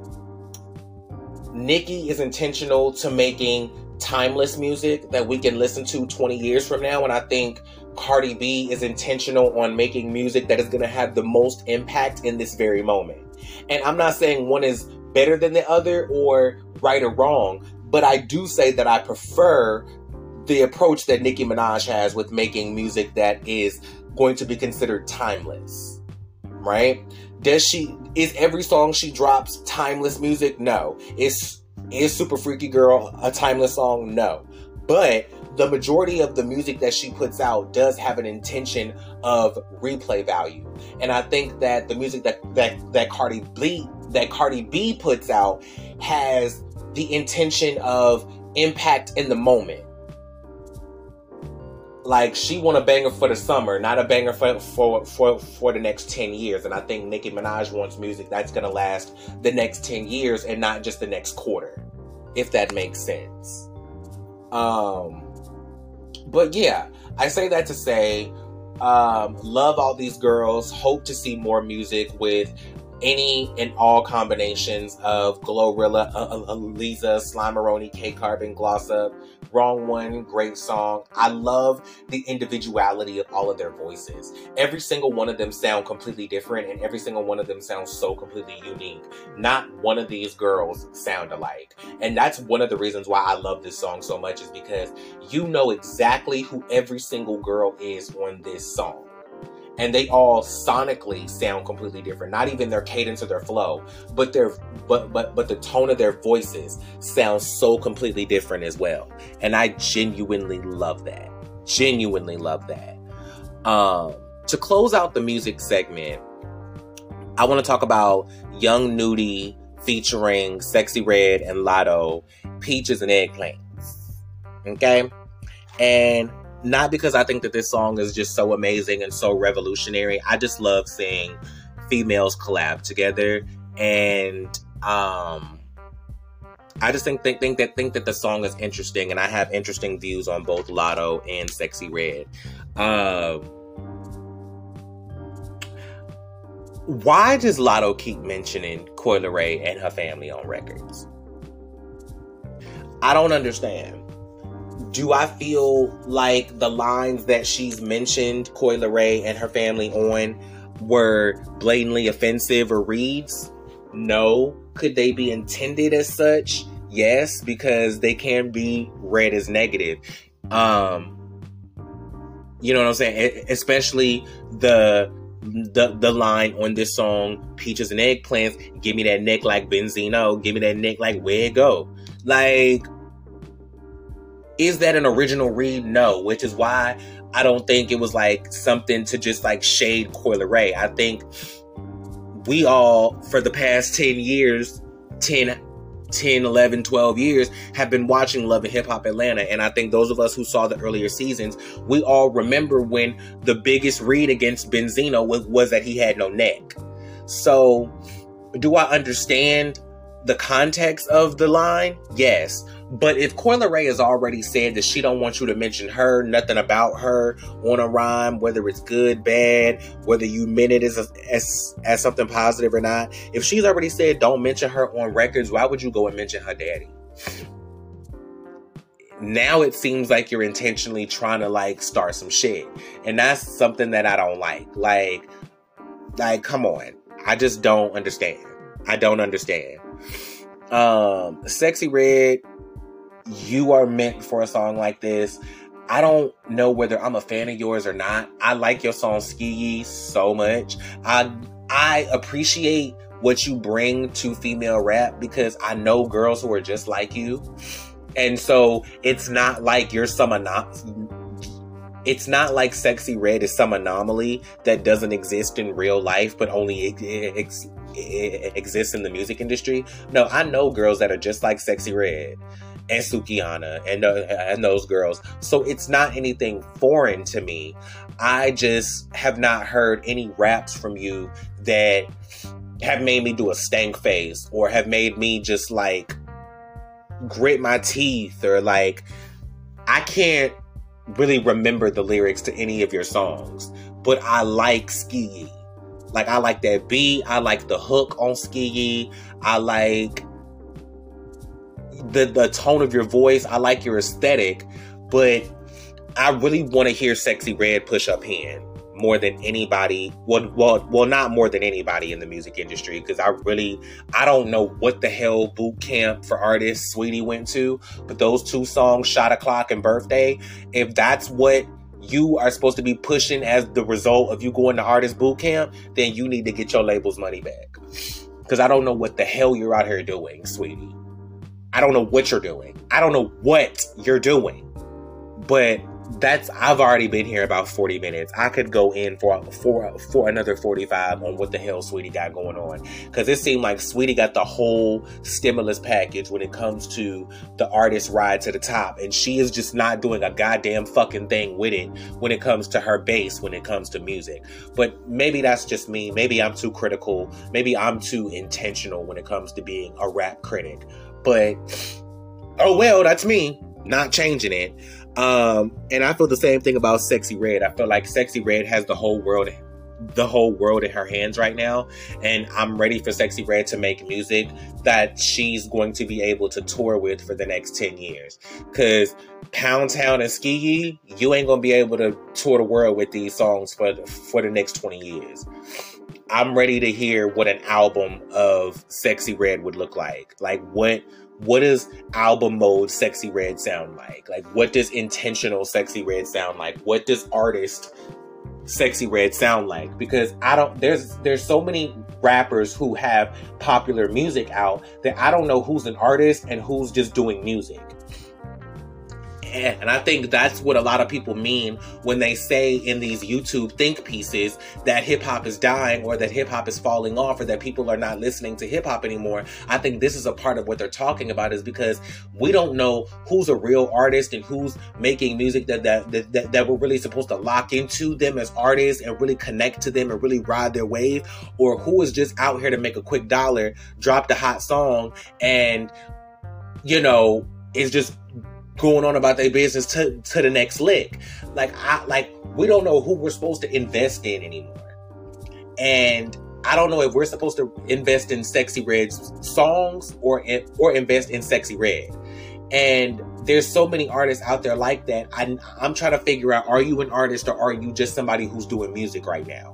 Nicki is intentional to making timeless music that we can listen to twenty years from now. And I think Cardi B is intentional on making music that is going to have the most impact in this very moment. And I'm not saying one is better than the other or right or wrong, but I do say that I prefer the approach that Nicki Minaj has with making music that is going to be considered timeless, right? Does she, is every song she drops timeless music? No. Is, is Super Freaky Girl a timeless song? No. But the majority of the music that she puts out does have an intention of replay value. And I think that the music that, that, that Cardi B, that Cardi B puts out has the intention of impact in the moment. Like, she want a banger for the summer, not a banger for, for for for the next ten years. And I think Nicki Minaj wants music that's going to last the next ten years and not just the next quarter, if that makes sense. Um, but yeah, I say that to say, um, love all these girls. Hope to see more music with any and all combinations of Glorilla, uh, Aliza, Slimeroni, K-Carbon, Gloss Up. Wrong One, great song. I love the individuality of all of their voices. Every single one of them sound completely different, and every single one of them sounds so completely unique. Not one of these girls sound alike. And that's one of the reasons why I love this song so much, is because you know exactly who every single girl is on this song. And they all sonically sound completely different. Not even their cadence or their flow, but their but but but the tone of their voices sounds so completely different as well. And I genuinely love that. Genuinely love that. Um, to close out the music segment, I want to talk about Young Nudy featuring Sexyy Red and Latto, Peaches and Eggplants. Okay? And not because I think that this song is just so amazing and so revolutionary. I just love seeing females collab together, and um, I just think think think that think that the song is interesting, and I have interesting views on both Latto and Sexyy Red. Um, why does Latto keep mentioning Coi Leray and her family on records? I don't understand. Do I feel like the lines that she's mentioned Coi Leray and her family on were blatantly offensive or reads? No. Could they be intended as such? Yes, because they can be read as negative. Um, you know what I'm saying? Especially the the the line on this song, Peaches and Eggplants, give me that neck like Benzino, give me that neck like where it go. Like, is that an original read? No, which is why I don't think it was like something to just like shade Coi Leray. I think we all, for the past ten years, ten, ten, eleven, twelve years, have been watching Love and Hip Hop Atlanta. And I think those of us who saw the earlier seasons, we all remember when the biggest read against Benzino was, was that he had no neck. So do I understand the context of the line? Yes. But if Coi Leray has already said that she don't want you to mention her, nothing about her on a rhyme, whether it's good, bad, whether you meant it as, a, as as something positive or not, if she's already said don't mention her on records, why would you go and mention her daddy? now it seems like you're intentionally trying to like start some shit. And that's something that I don't like. Like, like, come on. I just don't understand. I don't understand. Um, Sexyy Red, you are meant for a song like this. I don't know whether I'm a fan of yours or not. I like your song Ski so much. I I appreciate what you bring to female rap because I know girls who are just like you. And so it's not like you're some anom- it's not like Sexyy Red is some anomaly that doesn't exist in real life but only ex- ex- exists in the music industry. No, I know girls that are just like Sexyy Red and Sukihana and, uh, and those girls. So it's not anything foreign to me. I just have not heard any raps from you that have made me do a stank face or have made me just like grit my teeth or like, I can't really remember the lyrics to any of your songs, but I like Ski. Like, I like that beat. I like the hook on Ski. I like the the tone of your voice. I like your aesthetic, but I really want to hear Sexyy Red push up hand more than anybody. Well, well, well, not more than anybody in the music industry, because I really, I don't know what the hell boot camp for artists Saweetie went to, but those two songs, Shot O'Clock and Birthday, if that's what you are supposed to be pushing as the result of you going to artist boot camp, then you need to get your label's money back. Because I don't know what the hell you're out here doing, sweetie. I don't know what you're doing. I don't know what you're doing. But that's, I've already been here about forty minutes. I could go in for for for another forty-five on what the hell Saweetie got going on. Because it seemed like Saweetie got the whole stimulus package when it comes to the artist ride to the top. And she is just not doing a goddamn fucking thing with it when it comes to her base, when it comes to music. But maybe that's just me. Maybe I'm too critical. Maybe I'm too intentional when it comes to being a rap critic. But, oh well, that's me. Not changing it. Um, and I feel the same thing about Sexyy Red. I feel like Sexyy Red has the whole world, the whole world in her hands right now. And I'm ready for Sexyy Red to make music that she's going to be able to tour with for the next ten years. Cause Pound Town and Ski, you ain't gonna be able to tour the world with these songs for, for the next twenty years. I'm ready to hear what an album of Sexyy Red would look like. Like what, What does album mode Sexyy Red sound like? Like, what does intentional Sexyy Red sound like? What does artist Sexyy Red sound like? Because I don't, there's, there's so many rappers who have popular music out that I don't know who's an artist and who's just doing music. And I think that's what a lot of people mean when they say in these YouTube think pieces that hip hop is dying or that hip hop is falling off or that people are not listening to hip hop anymore. I think this is a part of what they're talking about, is because we don't know who's a real artist and who's making music that that, that, that, that we're really supposed to lock into them as artists and really connect to them and really ride their wave, or who is just out here to make a quick dollar, drop the hot song, and, you know, is just going on about their business to, to the next lick. Like, I, like, we don't know who we're supposed to invest in anymore. And I don't know if we're supposed to invest in Sexyy Red's songs or, in, or invest in Sexyy Red. And there's so many artists out there like that. I, I'm trying to figure out, are you an artist or are you just somebody who's doing music right now?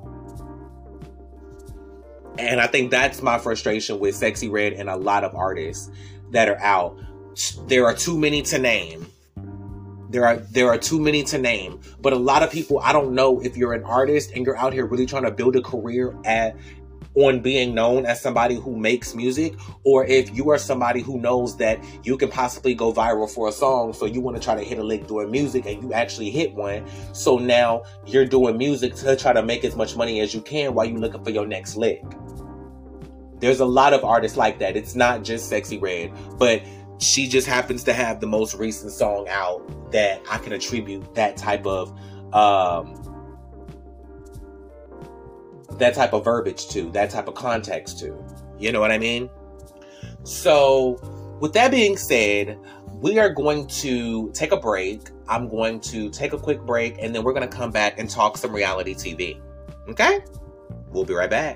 And I think that's my frustration with Sexyy Red and a lot of artists that are out. There are too many to name. There are there are too many to name. But a lot of people, I don't know if you're an artist and you're out here really trying to build a career at on being known as somebody who makes music, or if you are somebody who knows that you can possibly go viral for a song, so you want to try to hit a lick doing music and you actually hit one. So now you're doing music to try to make as much money as you can while you're looking for your next lick. There's a lot of artists like that. It's not just Sexyy Red, but she just happens to have the most recent song out that I can attribute that type of um, that type of verbiage to, that type of context to. You know what I mean? So, with that being said, we are going to take a break. I'm going to take a quick break, and then we're going to come back and talk some reality T V. Okay? We'll be right back.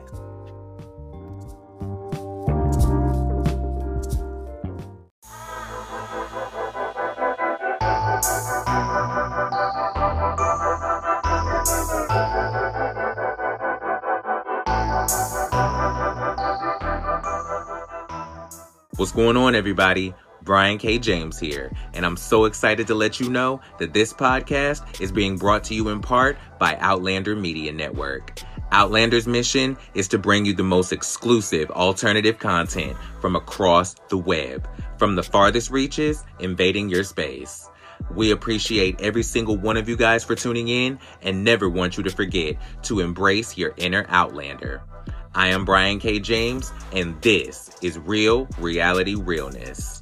What's going on, everybody? Brian K. James here, and I'm so excited to let you know that this podcast is being brought to you in part by Outlander Media Network. Outlander's mission is to bring you the most exclusive alternative content from across the web, from the farthest reaches invading your space. We appreciate every single one of you guys for tuning in and never want you to forget to embrace your inner Outlander. I am Brian K. James, and this is Real Reality Realness.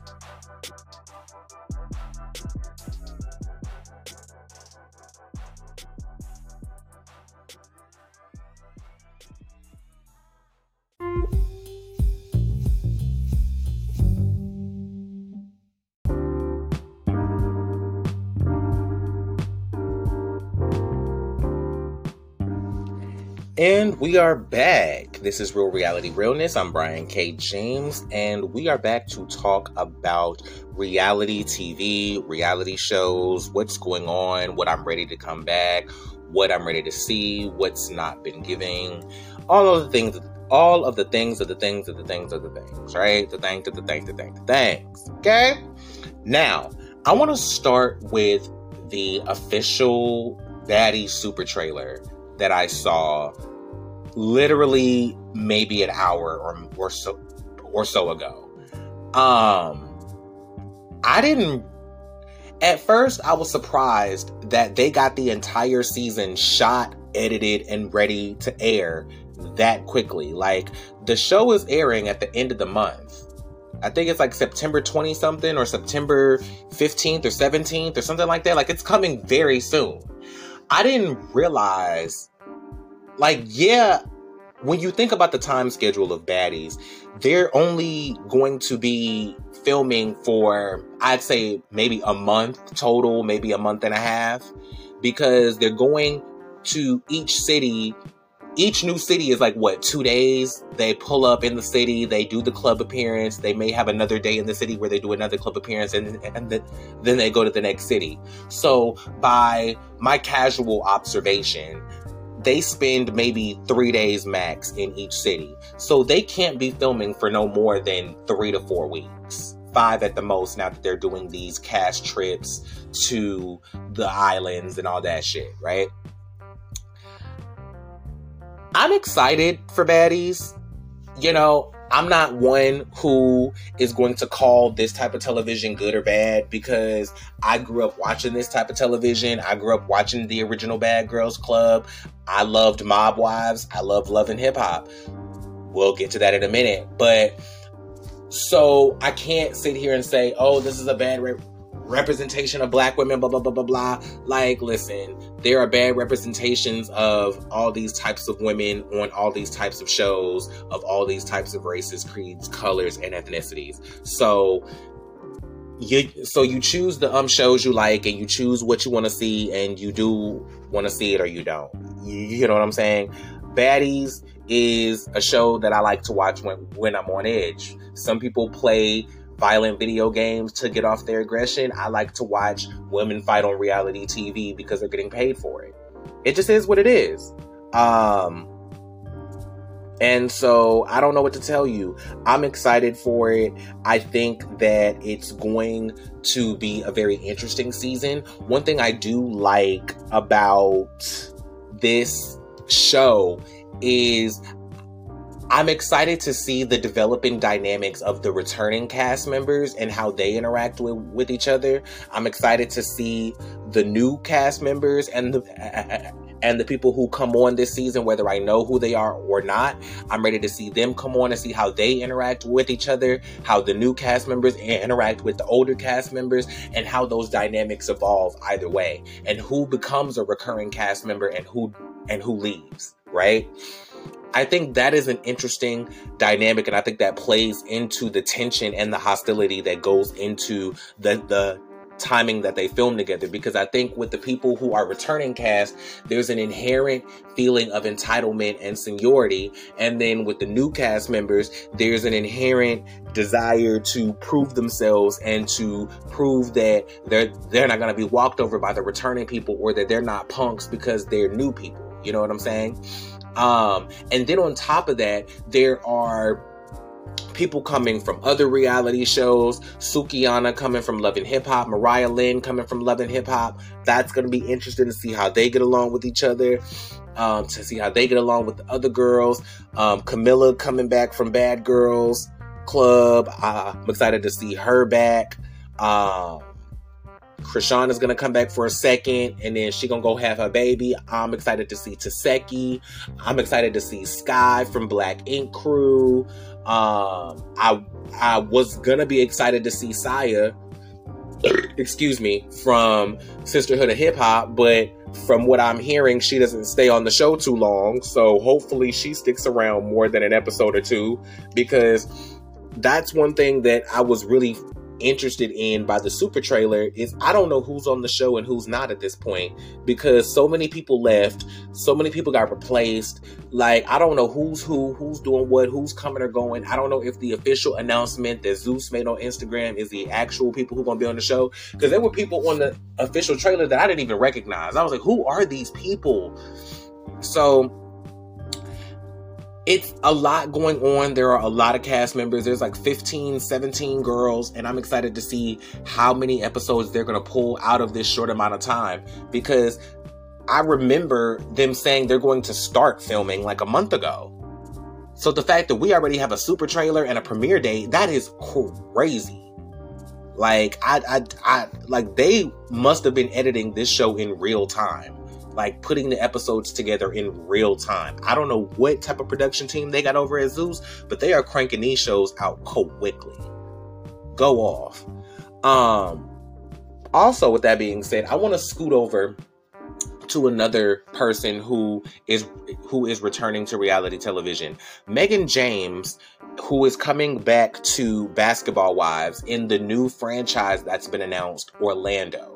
And we are back. This is Real Reality Realness. I'm Brian K. James, and we are back to talk about reality T V, reality shows, what's going on, what I'm ready to come back, what I'm ready to see, what's not been giving, all of the things, all of the things of the things of the things of the things, right? The things of the things, the things, the things. Okay? Now, I want to start with the official Baddie Super trailer that I saw literally maybe an hour or or so or so ago. Um, I didn't. At first, I was surprised that they got the entire season shot, edited, and ready to air that quickly. Like, the show is airing at the end of the month. I think it's like September twentieth something or September fifteenth or seventeenth or something like that. Like, it's coming very soon. I didn't realize, like, yeah, when you think about the time schedule of Baddies, they're only going to be filming for, I'd say, maybe a month total, maybe a month and a half, because they're going to each city. Each new city is like, what, two days? They pull up in the city, they do the club appearance, they may have another day in the city where they do another club appearance, and, and the, then they go to the next city. So by my casual observation, they spend maybe three days max in each city. So they can't be filming for no more than three to four weeks. Five at the most, now that they're doing these cast trips to the islands and all that shit, right? I'm excited for Baddies. You know, I'm not one who is going to call this type of television good or bad, because I grew up watching this type of television. I grew up watching the original Bad Girls Club. I loved Mob Wives. I love Love and Hip Hop. We'll get to that in a minute. But so I can't sit here and say, oh, this is a bad re- representation of black women, blah, blah, blah, blah, blah. Like, listen, there are bad representations of all these types of women on all these types of shows, of all these types of races, creeds, colors, and ethnicities. So you, so you choose the um shows you like, and you choose what you want to see, and you do want to see it or you don't. You, you know what I'm saying? Baddies is a show that I like to watch when, when I'm on edge. Some people play violent video games to get off their aggression. I like to watch women fight on reality T V because they're getting paid for it. It just is what it is. Um, and so I don't know what to tell you. I'm excited for it. I think that it's going to be a very interesting season. One thing I do like about this show is I'm excited to see the developing dynamics of the returning cast members and how they interact with, with each other. I'm excited to see the new cast members and the uh, and the people who come on this season, whether I know who they are or not. I'm ready to see them come on and see how they interact with each other, how the new cast members interact with the older cast members, and how those dynamics evolve either way, and who becomes a recurring cast member and who and who leaves, right? I think that is an interesting dynamic, and I think that plays into the tension and the hostility that goes into the the timing that they film together, because I think with the people who are returning cast, there's an inherent feeling of entitlement and seniority, and then with the new cast members, there's an inherent desire to prove themselves and to prove that they're they're not going to be walked over by the returning people, or that they're not punks because they're new people. You know what I'm saying? Um, and then on top of that, there are people coming from other reality shows. Sukihana coming from Love and Hip Hop. Mariah Lynn coming from Love and Hip Hop. That's going to be interesting to see how they get along with each other. Um, to see how they get along with the other girls. Um, Camilla coming back from Bad Girls Club. Uh, I'm excited to see her back. Um, Krishan is going to come back for a second, and then she going to go have her baby. I'm excited to see Taseki. I'm excited to see Sky from Black Ink Crew. Um, I I was going to be excited to see Saya, excuse me, from Sisterhood of Hip Hop, but from what I'm hearing, she doesn't stay on the show too long, so hopefully she sticks around more than an episode or two, because that's one thing that I was really interested in by the super trailer is I don't know who's on the show and who's not at this point, because so many people left, so many people got replaced. Like, I don't know who's who, who's doing what, who's coming or going. I don't know if the official announcement that Zeus made on Instagram is the actual people who are going to be on the show, because there were people on the official trailer that I didn't even recognize. I was like, who are these people? So it's a lot going on. There are a lot of cast members. There's like fifteen, seventeen girls, and I'm excited to see how many episodes they're going to pull out of this short amount of time, because I remember them saying they're going to start filming like a month ago. So the fact that we already have a super trailer and a premiere date, that is crazy. Like, I, I, I, like they must have been editing this show in real time. Like, putting the episodes together in real time. I don't know what type of production team they got over at Zeus, but they are cranking these shows out quickly. Go off. Um, also, with that being said, I want to scoot over to another person who is who is returning to reality television. Megan James, who is coming back to Basketball Wives in the new franchise that's been announced, Orlando.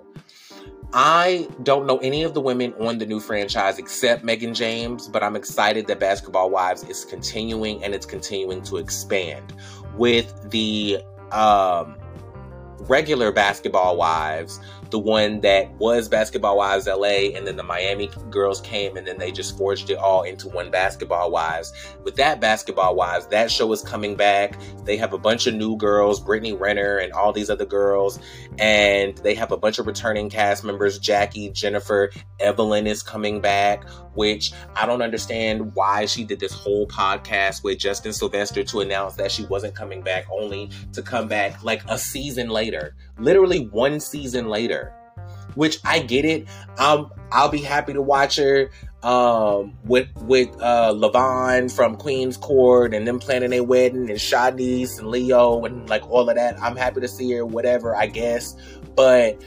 I don't know any of the women on the new franchise except Megan James, but I'm excited that Basketball Wives is continuing, and it's continuing to expand. With the um, regular Basketball Wives, the one that was Basketball Wives L A, and then the Miami girls came, and then they just forged it all into one Basketball Wives. With that Basketball Wives, that show is coming back. They have a bunch of new girls, Brittany Renner and all these other girls, and they have a bunch of returning cast members. Jackie, Jennifer, Evelyn is coming back, which I don't understand why she did this whole podcast with Justin Sylvester to announce that she wasn't coming back, only to come back like a season later, literally one season later. Which I get it. Um, I'll be happy to watch her um, with with uh, Levon from Queen's Court, and them planning their wedding, and Shadice and Leo and like all of that. I'm happy to see her, whatever, I guess. But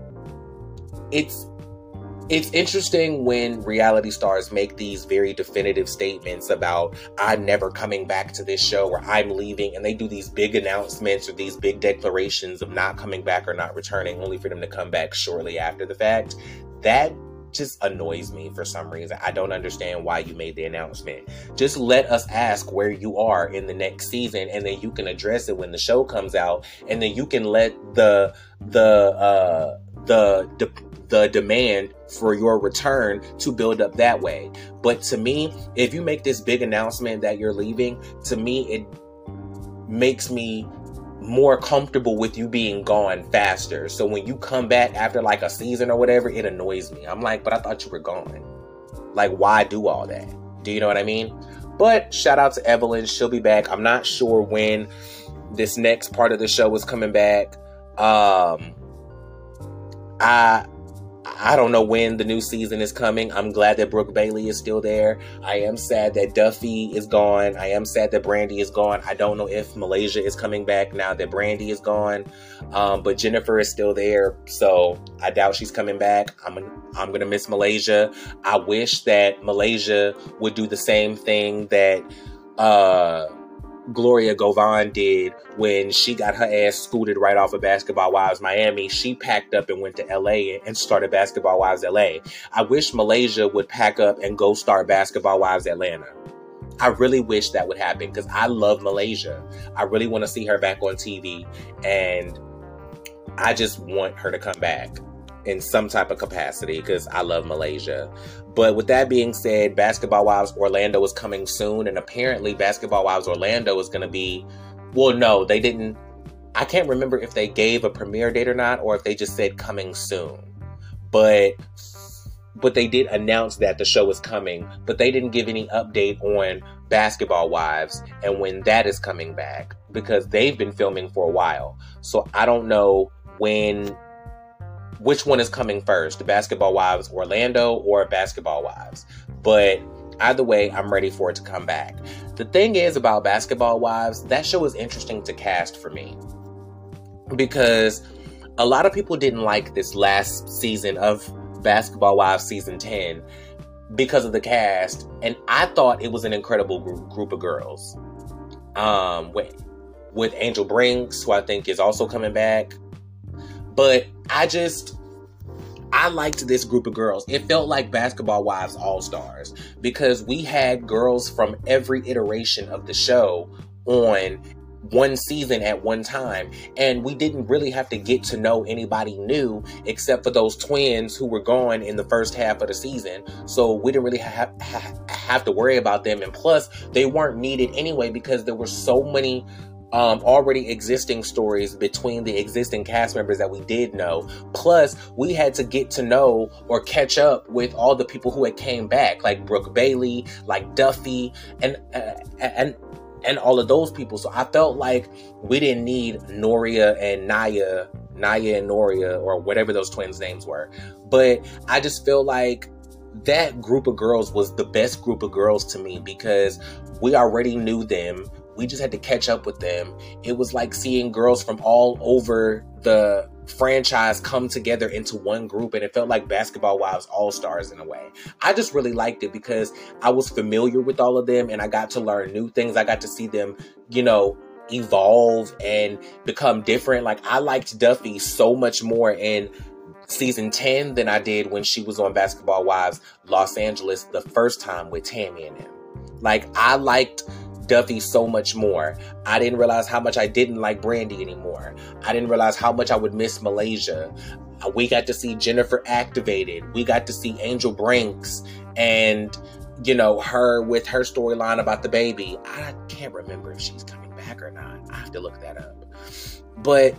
it's it's interesting when reality stars make these very definitive statements about, I'm never coming back to this show, or I'm leaving, and they do these big announcements or these big declarations of not coming back or not returning, only for them to come back shortly after the fact. That just annoys me for some reason. I don't understand why you made the announcement. Just let us ask where you are in the next season, and then you can address it when the show comes out, and then you can let the the uh the the the demand for your return to build up that way. But to me, if you make this big announcement that you're leaving, to me, it makes me more comfortable with you being gone faster. So when you come back after like a season or whatever, it annoys me. I'm like, but I thought you were gone. Like, why do all that? Do you know what I mean? But shout out to Evelyn. She'll be back. I'm not sure when this next part of the show is coming back. Um, I... I don't know when the new season is coming. I'm glad that Brooke Bailey is still there. I am sad that Duffy is gone. I am sad that Brandy is gone. I don't know if Malaysia is coming back now that Brandy is gone. Um, but Jennifer is still there, so I doubt she's coming back. I'm I'm gonna miss Malaysia. I wish that Malaysia would do the same thing that uh, Gloria Govan did when she got her ass scooted right off of Basketball Wives Miami. She packed up and went to L A and started Basketball Wives L A. I wish Malaysia would pack up and go start Basketball Wives Atlanta. I really wish that would happen, because I love Malaysia. I really want to see her back on T V, and I just want her to come back. in some type of capacity because I love Malaysia. But with that being said, Basketball Wives Orlando is coming soon. And apparently Basketball Wives Orlando is going to be, well, no, they didn't. I can't remember if they gave a premiere date or not, or if they just said coming soon. But but they did announce that the show is coming, but they didn't give any update on Basketball Wives and when that is coming back, because they've been filming for a while. So I don't know when, which one is coming first, Basketball Wives Orlando or Basketball Wives. But either way, I'm ready for it to come back. The thing is about Basketball Wives, that show is interesting to cast for me, because a lot of people didn't like this last season of Basketball Wives season ten because of the cast, and I thought it was an incredible group, group of girls. Um, with, with Angel Brinks, who I think is also coming back. But I just, I liked this group of girls. It felt like Basketball Wives All-Stars, because we had girls from every iteration of the show on one season at one time, and we didn't really have to get to know anybody new except for those twins who were gone in the first half of the season. So we didn't really have ha- have to worry about them, and plus they weren't needed anyway because there were so many um, already existing stories between the existing cast members that we did know. Plus we had to get to know or catch up with all the people who had came back, like Brooke Bailey, like Duffy, and uh, and and all of those people. So I felt like we didn't need Noria and Naya, Naya and Noria, or whatever those twins' names were. But I just feel like that group of girls was the best group of girls to me, because we already knew them. We just had to catch up with them. It was like seeing girls from all over the franchise come together into one group, and it felt like Basketball Wives All-Stars in a way. I just really liked it because I was familiar with all of them, and I got to learn new things. I got to see them, you know, evolve and become different. Like, I liked Duffy so much more in season ten than I did when she was on Basketball Wives Los Angeles the first time with Tammy and him. Like, I liked Duffy so much more. I didn't realize how much I didn't like Brandy anymore. I didn't realize how much I would miss Malaysia. We got to see Jennifer Activated. We got to see Angel Brinks and, you know, her with her storyline about the baby. I can't remember if she's coming back or not. I have to look that up. But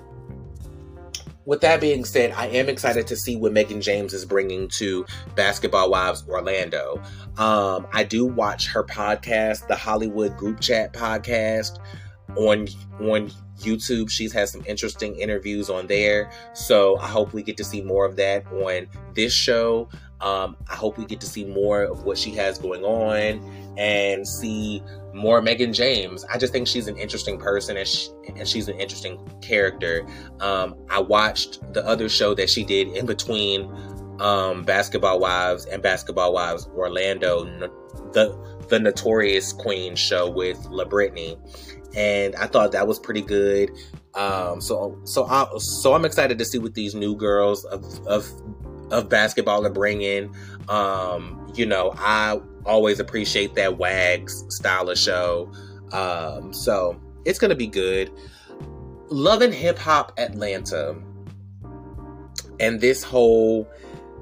with that being said, I am excited to see what Megan James is bringing to Basketball Wives Orlando. Um, I do watch her podcast, the Hollywood Group Chat podcast, on on YouTube. She's had some interesting interviews on there. So I hope we get to see more of that on this show. Um, I hope we get to see more of what she has going on and see more Megan James. I just think she's an interesting person, and, she, and she's an interesting character. Um, I watched the other show that she did in between um, Basketball Wives and Basketball Wives Orlando, the the Notorious Queen show with La Brittany, and I thought that was pretty good. Um, so so I, so I'm excited to see what these new girls of of of basketball are bringing. Um, you know, I always appreciate that WAGS style of show. Um, so it's going to be good. Love and Hip Hop Atlanta and this whole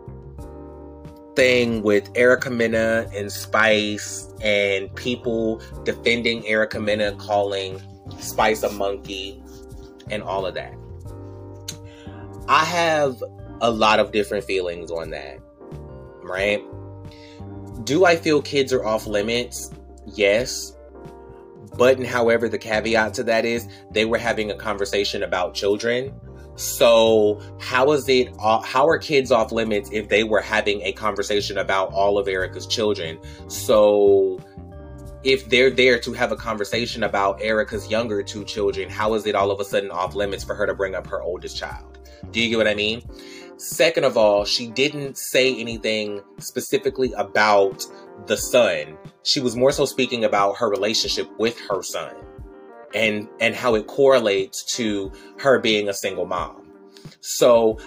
thing with Erica Mena and Spice, and people defending Erica Mena, calling Spice a monkey, and all of that. I have a lot of different feelings on that, right? Do I feel kids are off limits? Yes. But however, the caveat to that is they were having a conversation about children. So how is it, how are kids off limits if they were having a conversation about all of Erica's children? So if they're there to have a conversation about Erica's younger two children, how is it all of a sudden off limits for her to bring up her oldest child? Do you get what I mean? Second of all, she didn't say anything specifically about the son. She was more so speaking about her relationship with her son and, and how it correlates to her being a single mom. So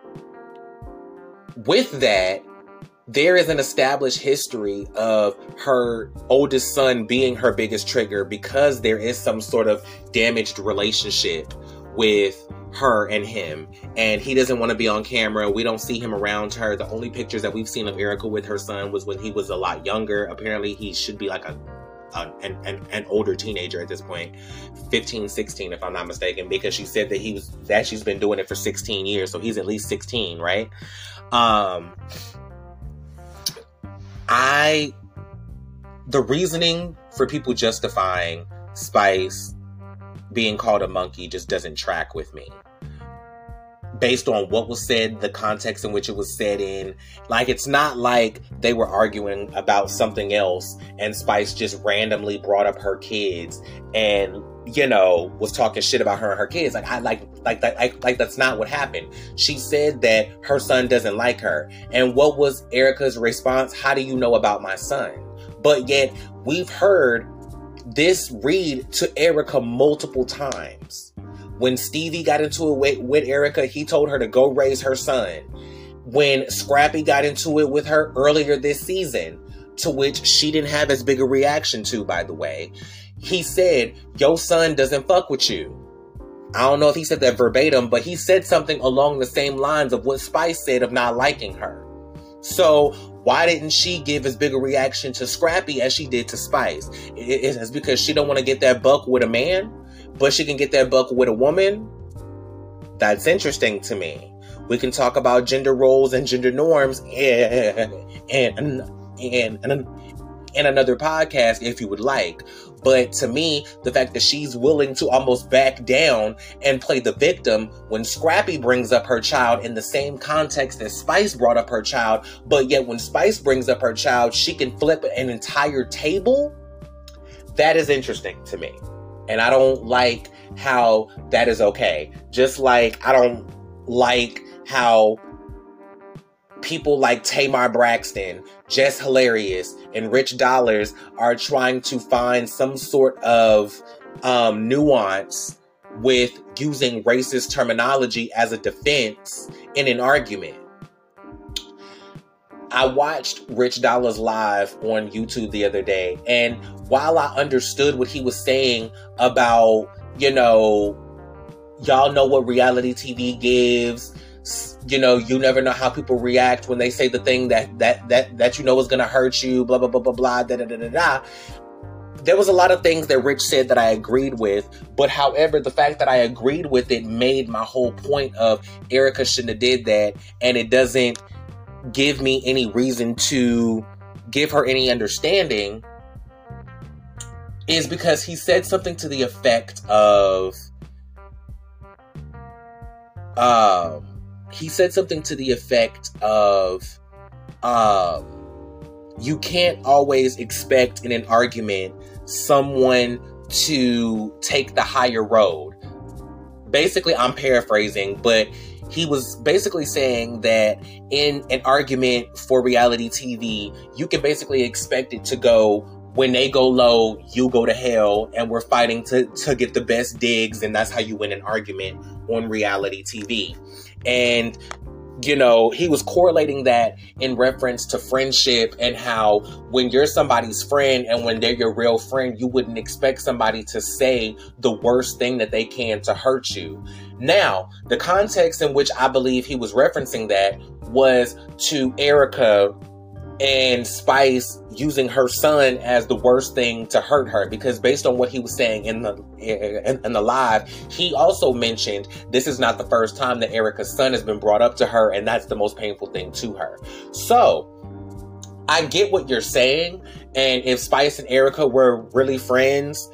with that, there is an established history of her oldest son being her biggest trigger because there is some sort of damaged relationship with her and him, and he doesn't want to be on camera. We don't see him around her. The only pictures that we've seen of Erica with her son was when he was a lot younger. Apparently he should be like a, a an, an, an older teenager at this point, fifteen, sixteen if I'm not mistaken, because she said that he was that she's been doing it for sixteen years, so he's at least sixteen, right? um I the reasoning for people justifying Spice being called a monkey just doesn't track with me. Based on what was said, the context in which it was said in. Like, it's not like they were arguing about something else and Spice just randomly brought up her kids and, you know, was talking shit about her and her kids. Like, I like, like, like, like, like that's not what happened. She said that her son doesn't like her. And what was Erica's response? How do you know about my son? But yet, we've heard this read to Erica multiple times. When Stevie got into it with, with Erica, he told her to go raise her son. When Scrappy got into it with her earlier this season, to which she didn't have as big a reaction to, by the way, he said, your son doesn't fuck with you. I don't know if he said that verbatim, but he said something along the same lines of what Spice said of not liking her. So why didn't she give as big a reaction to Scrappy as she did to Spice? It's because she don't want to get that buck with a man, but she can get that buck with a woman? That's interesting to me. We can talk about gender roles and gender norms and, and, and, and, in another podcast if you would like. But to me, the fact that she's willing to almost back down and play the victim when Scrappy brings up her child in the same context that Spice brought up her child, but yet when Spice brings up her child, she can flip an entire table, that is interesting to me. And I don't like how that is okay. Just like I don't like how people like Tamar Braxton, Jess Hilarious, and Rich Dollars are trying to find some sort of um, nuance with using racist terminology as a defense in an argument. I watched Rich Dollars live on YouTube the other day, and while I understood what he was saying about, you know, y'all know what reality T V gives, you know, you never know how people react when they say the thing that that that that you know is gonna hurt you, blah blah blah blah blah, da da da da da. There was a lot of things that Rich said that I agreed with, but however, the fact that I agreed with it made my whole point of Erica shouldn't have did that, and it doesn't give me any reason to give her any understanding, is because he said something to the effect of, um, he said something to the effect of, um, you can't always expect in an argument someone to take the higher road. Basically, I'm paraphrasing, but he was basically saying that in an argument for reality T V, you can basically expect it to go, when they go low, you go to hell, and we're fighting to, to get the best digs, and that's how you win an argument on reality T V. And, you know, he was correlating that in reference to friendship and how when you're somebody's friend and when they're your real friend, you wouldn't expect somebody to say the worst thing that they can to hurt you. Now, the context in which I believe he was referencing that was to Erica and Spice using her son as the worst thing to hurt her, because based on what he was saying in the in, in the live, he also mentioned this is not the first time that Erica's son has been brought up to her, and that's the most painful thing to her. So I get what you're saying, and if Spice and Erica were really friends,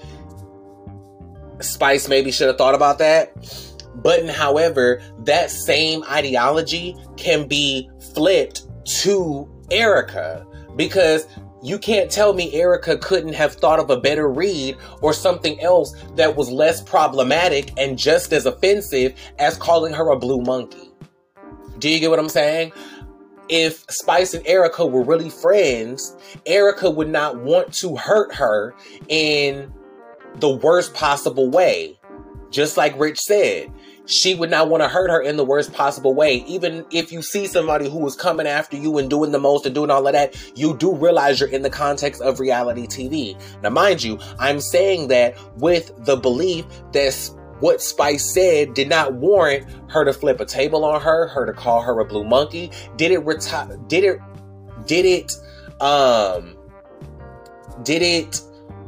Spice maybe should have thought about that. But however, that same ideology can be flipped to Erica, because you can't tell me Erica couldn't have thought of a better read or something else that was less problematic and just as offensive as calling her a blue monkey. Do you get what I'm saying? If Spice and Erica were really friends, Erica would not want to hurt her in the worst possible way. Just like Rich said, she would not want to hurt her in the worst possible way. Even if you see somebody who is coming after you and doing the most and doing all of that, you do realize you're in the context of reality T V. Now, mind you, I'm saying that with the belief that what Spice said did not warrant her to flip a table on her, her to call her a blue monkey. Did it retire? Did it? Did it? Um. Did it?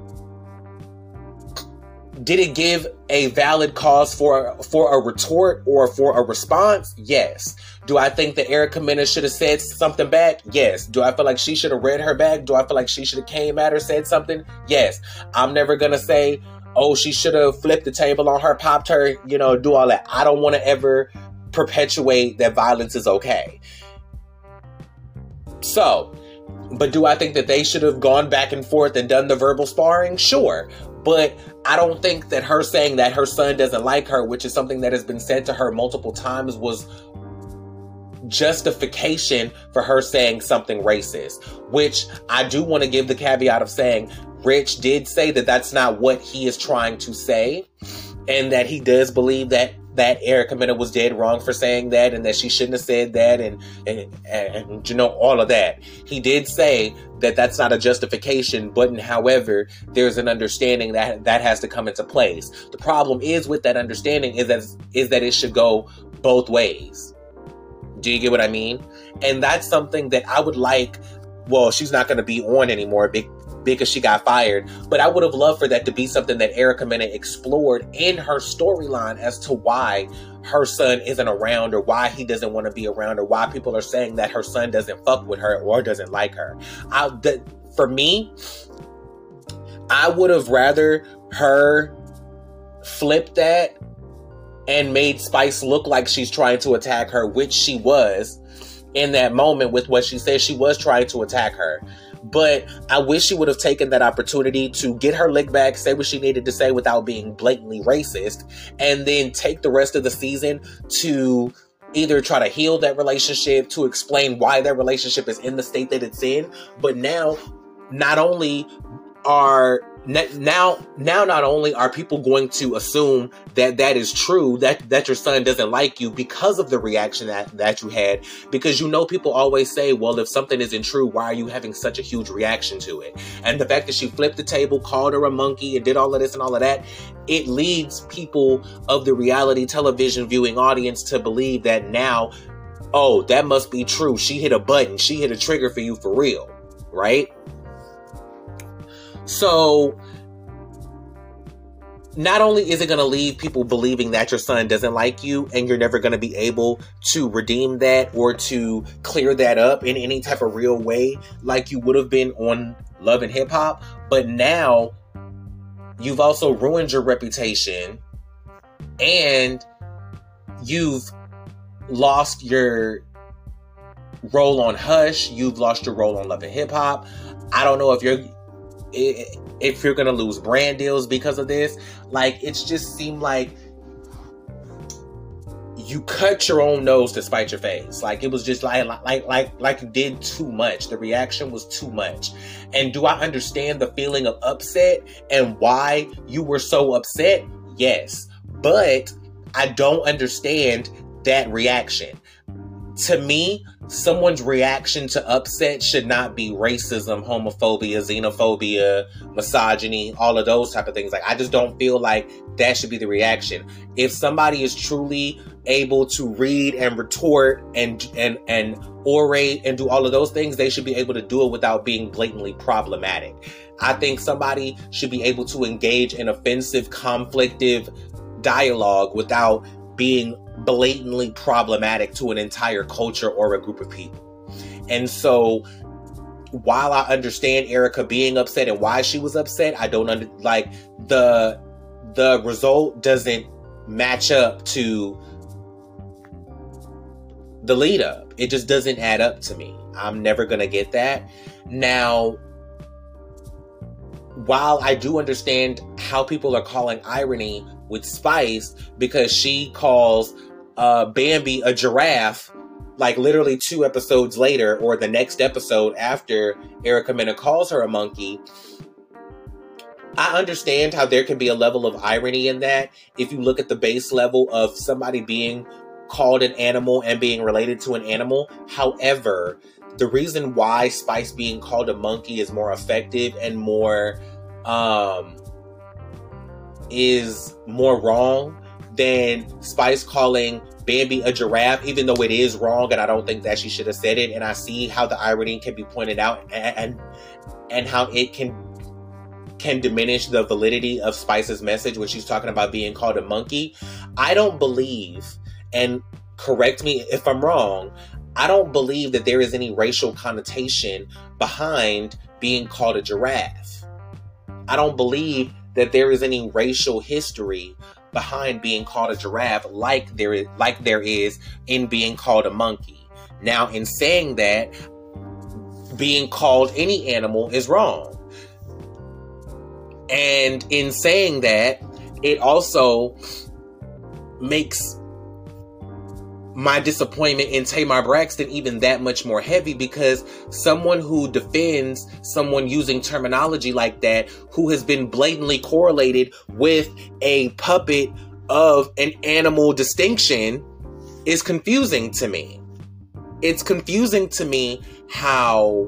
Did it give a valid cause for for a retort or for a response? Yes. Do I think that Erica Mena should have said something back? Yes. Do I feel like she should have read her back? Do I feel like she should have came at her, said something? Yes. I'm never gonna say, oh, she should have flipped the table on her, popped her, you know, do all that. I don't want to ever perpetuate that violence is okay. So, but do I think that they should have gone back and forth and done the verbal sparring? Sure. But I don't think that her saying that her son doesn't like her, which is something that has been said to her multiple times, was justification for her saying something racist, which I do want to give the caveat of saying Rich did say that that's not what he is trying to say, and that he does believe that that Erica Mena was dead wrong for saying that, and that she shouldn't have said that, and, and, and, and you know, all of that. He did say that that's not a justification, but however, there's an understanding that that has to come into place. The problem is with that understanding is that, is that it should go both ways. Do you get what I mean? And that's something that I would like, well, she's not going to be on anymore big, because she got fired, but I would have loved for that to be something that Erica Mena explored in her storyline as to why her son isn't around, or why he doesn't want to be around, or why people are saying that her son doesn't fuck with her or doesn't like her. I, the, for me, I would have rather her flip that and made Spice look like she's trying to attack her, which she was in that moment with what she said. She was trying to attack her. But I wish she would have taken that opportunity to get her lick back, say what she needed to say without being blatantly racist, and then take the rest of the season to either try to heal that relationship, to explain why that relationship is in the state that it's in. But now, not only are now now not only are people going to assume that that is true, that that your son doesn't like you because of the reaction that that you had, because you know people always say, well, if something isn't true, why are you having such a huge reaction to it? And the fact that she flipped the table, called her a monkey, and did all of this and all of that, it leads people of the reality television viewing audience to believe that now, oh, that must be true. She hit a button. She hit a trigger for you for real, right? So, not only is it going to leave people believing that your son doesn't like you, and you're never going to be able to redeem that or to clear that up in any type of real way like you would have been on Love and Hip Hop, but now you've also ruined your reputation, and you've lost your role on Hush. You've lost your role on Love and Hip Hop. I don't know if you're if you're gonna lose brand deals because of this. Like, it's just seemed like you cut your own nose to spite your face. Like, it was just like like like like you did too much. The reaction was too much. And do I understand the feeling of upset and why you were so upset? Yes, but I don't understand that reaction. To me, someone's reaction to upset should not be racism, homophobia, xenophobia, misogyny, all of those type of things. Like, I just don't feel like that should be the reaction. If somebody is truly able to read and retort and and and orate and do all of those things, they should be able to do it without being blatantly problematic. I think somebody should be able to engage in offensive, conflictive dialogue without being blatantly problematic to an entire culture or a group of people. And so, while I understand Erica being upset and why she was upset, I don't under like the the result doesn't match up to the lead up. It just doesn't add up to me. I'm never gonna get that. Now, while I do understand how people are calling irony with Spice, because she calls uh, Bambi a giraffe, like literally two episodes later, or the next episode after Erica Mena calls her a monkey, I understand how there can be a level of irony in that if you look at the base level of somebody being called an animal and being related to an animal. However, the reason why Spice being called a monkey is more effective and more um, is more wrong than Spice calling Bambi a giraffe, even though it is wrong and I don't think that she should have said it. And I see how the irony can be pointed out and and, and how it can can diminish the validity of Spice's message when she's talking about being called a monkey. I don't believe, and correct me if I'm wrong, I don't believe that there is any racial connotation behind being called a giraffe. I don't believe that there is any racial history behind being called a giraffe like there is, like there is in being called a monkey. Now, in saying that, being called any animal is wrong. And in saying that, it also makes my disappointment in Tamar Braxton even that much more heavy, because someone who defends someone using terminology like that, who has been blatantly correlated with a puppet of an animal distinction, is confusing to me. It's confusing to me how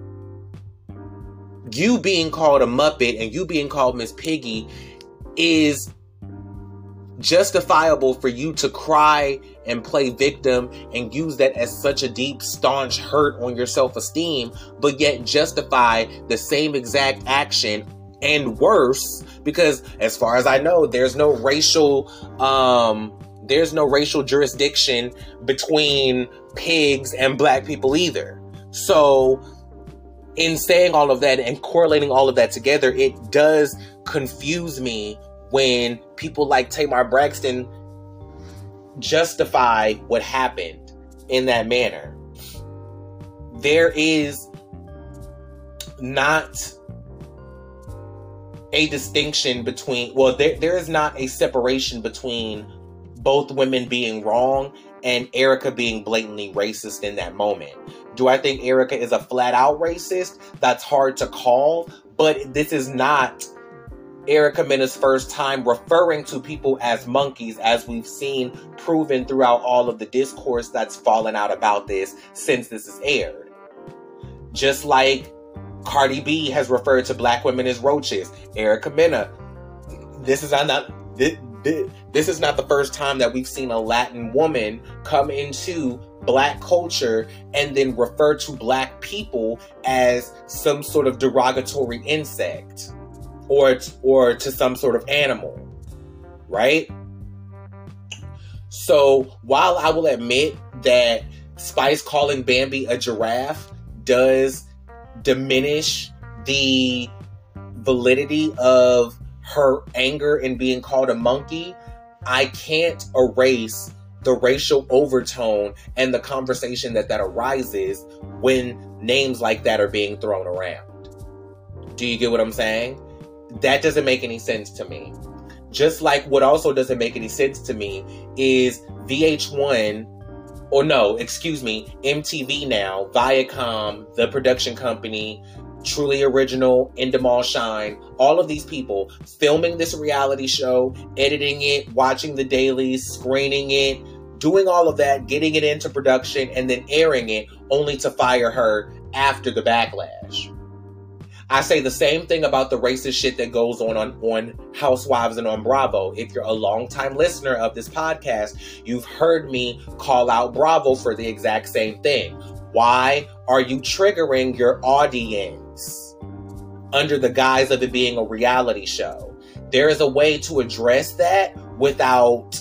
you being called a Muppet and you being called Miss Piggy is justifiable for you to cry and play victim and use that as such a deep, staunch hurt on your self-esteem, but yet justify the same exact action and worse, because as far as I know, there's no racial, um, there's no racial jurisdiction between pigs and black people either. So in saying all of that and correlating all of that together, it does confuse me when people like Tamar Braxton justify what happened in that manner. There is not a distinction between, well, there, there is not a separation between both women being wrong and Erica being blatantly racist in that moment. Do I think Erica is a flat out racist? That's hard to call, but this is not Erica Mena's first time referring to people as monkeys, as we've seen proven throughout all of the discourse that's fallen out about this since this is aired. Just like Cardi B has referred to black women as roaches, Erica Mena, this is not this, this is not the first time that we've seen a Latin woman come into black culture and then refer to black people as some sort of derogatory insect or or to some sort of animal, right? So while I will admit that Spice calling Bambi a giraffe does diminish the validity of her anger in being called a monkey, I can't erase the racial overtone and the conversation that that arises when names like that are being thrown around. Do you get what I'm saying? That doesn't make any sense to me. Just like what also doesn't make any sense to me is V H one, or no, excuse me, M T V now, Viacom, the production company, Truly Original, Endemol Shine, all of these people filming this reality show, editing it, watching the dailies, screening it, doing all of that, getting it into production, and then airing it, only to fire her after the backlash. I say the same thing about the racist shit that goes on, on on Housewives and on Bravo. If you're a longtime listener of this podcast, you've heard me call out Bravo for the exact same thing. Why are you triggering your audience under the guise of it being a reality show? There is a way to address that without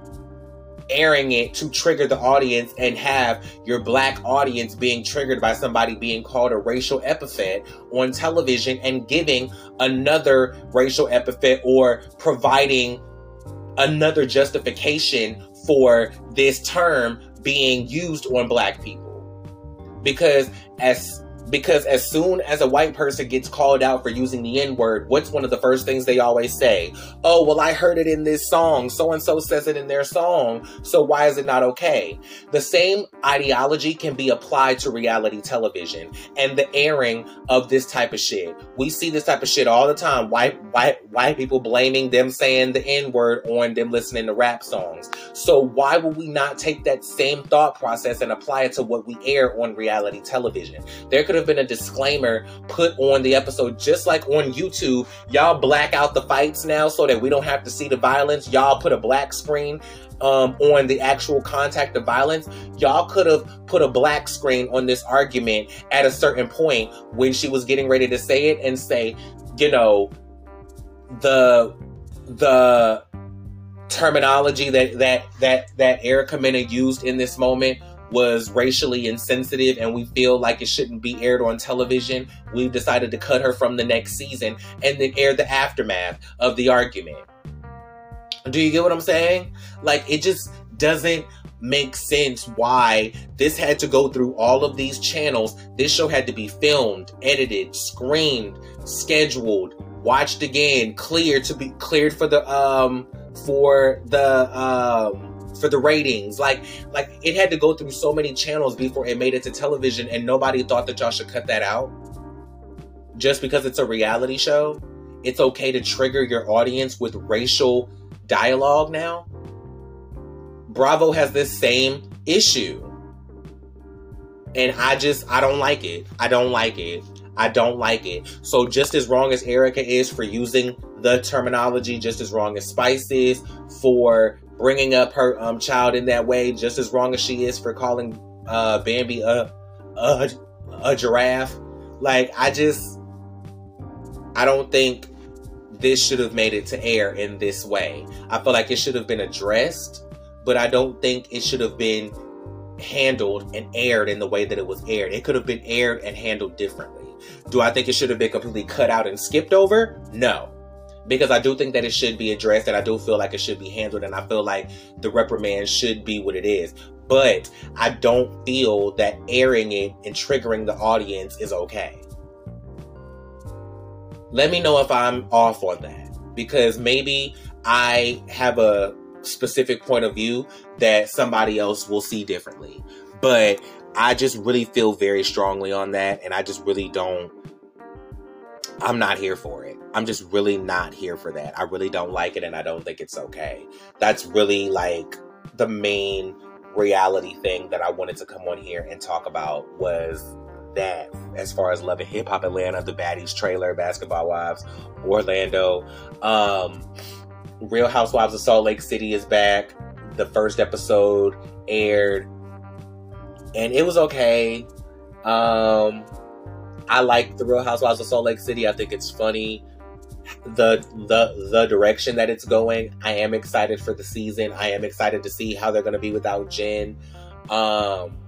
airing it to trigger the audience and have your black audience being triggered by somebody being called a racial epithet on television and giving another racial epithet or providing another justification for this term being used on black people. Because as Because as soon as a white person gets called out for using the N-word, what's one of the first things they always say? Oh, well, I heard it in this song. So-and-so says it in their song. So why is it not okay? The same ideology can be applied to reality television and the airing of this type of shit. We see this type of shit all the time. White, white, white people blaming them saying the N-word on them listening to rap songs. So why would we not take that same thought process and apply it to what we air on reality television? There could have been a disclaimer put on the episode, just like on YouTube. Y'all black out the fights now so that we don't have to see the violence. Y'all put a black screen um, on the actual contact of violence. Y'all could have put a black screen on this argument at a certain point when she was getting ready to say it and say, you know, the the terminology that that that that Erica Mena used in this moment was racially insensitive, and we feel like it shouldn't be aired on television. We've decided to cut her from the next season and then air the aftermath of the argument. Do you get what I'm saying? Like, it just doesn't make sense why this had to go through all of these channels. This show had to be filmed, edited, screened, scheduled, watched again, cleared to be cleared for the um for the um for the ratings. Like like it had to go through so many channels before it made it to television, and nobody thought that y'all should cut that out. Just because it's a reality show, it's okay to trigger your audience with racial dialogue now. Bravo has this same issue. And I just, I don't like it. I don't like it. I don't like it. So just as wrong as Erica is for using the terminology, just as wrong as Spice is for bringing up her um, child in that way, just as wrong as she is for calling uh, Bambi a, a, a giraffe. Like, I just, I don't think this should have made it to air in this way. I feel like it should have been addressed, but I don't think it should have been handled and aired in the way that it was aired. It could have been aired and handled differently. Do I think it should have been completely cut out and skipped over? No. Because I do think that it should be addressed, and I do feel like it should be handled, and I feel like the reprimand should be what it is. But I don't feel that airing it and triggering the audience is okay. Let me know if I'm off on that, because maybe I have a specific point of view that somebody else will see differently. But I just really feel very strongly on that, and I just really don't, I'm not here for it. I'm just really not here for that. I really don't like it, and I don't think it's okay. That's really like the main reality thing that I wanted to come on here and talk about, was that as far as Love and Hip Hop Atlanta, The Baddies trailer, Basketball Wives Orlando, um, Real Housewives of Salt Lake City is back. The first episode aired, and it was okay. Um, I like The Real Housewives of Salt Lake City. I think it's funny. The the the direction that it's going. I am excited for the season. I am excited to see how they're going to be without Jen. Um,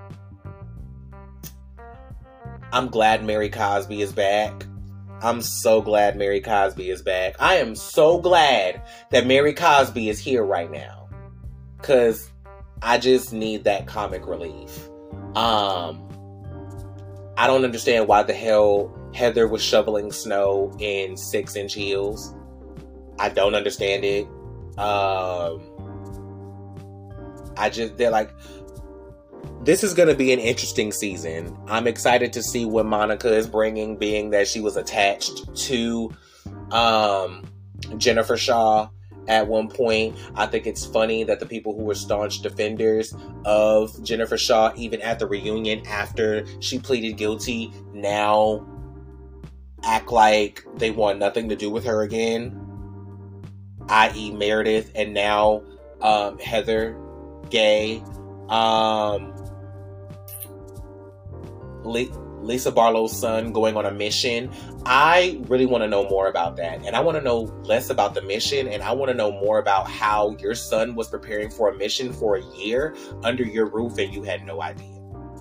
I'm glad Mary Cosby is back. I'm so glad Mary Cosby is back. I am so glad that Mary Cosby is here right now, because I just need that comic relief. Um, I don't understand why the hell Heather was shoveling snow in six inch heels. I don't understand it. Um, I just, they're like, this is going to be an interesting season. I'm excited to see what Monica is bringing, being that she was attached to um, Jennifer Shaw at one point. I think it's funny that the people who were staunch defenders of Jennifer Shaw, even at the reunion after she pleaded guilty, now act like they want nothing to do with her again, that is. Meredith, and now um, Heather Gay. Um, Lisa Barlow's son going on a mission. I really want to know more about that. And I want to know less about the mission, and I want to know more about how your son was preparing for a mission for a year under your roof and you had no idea.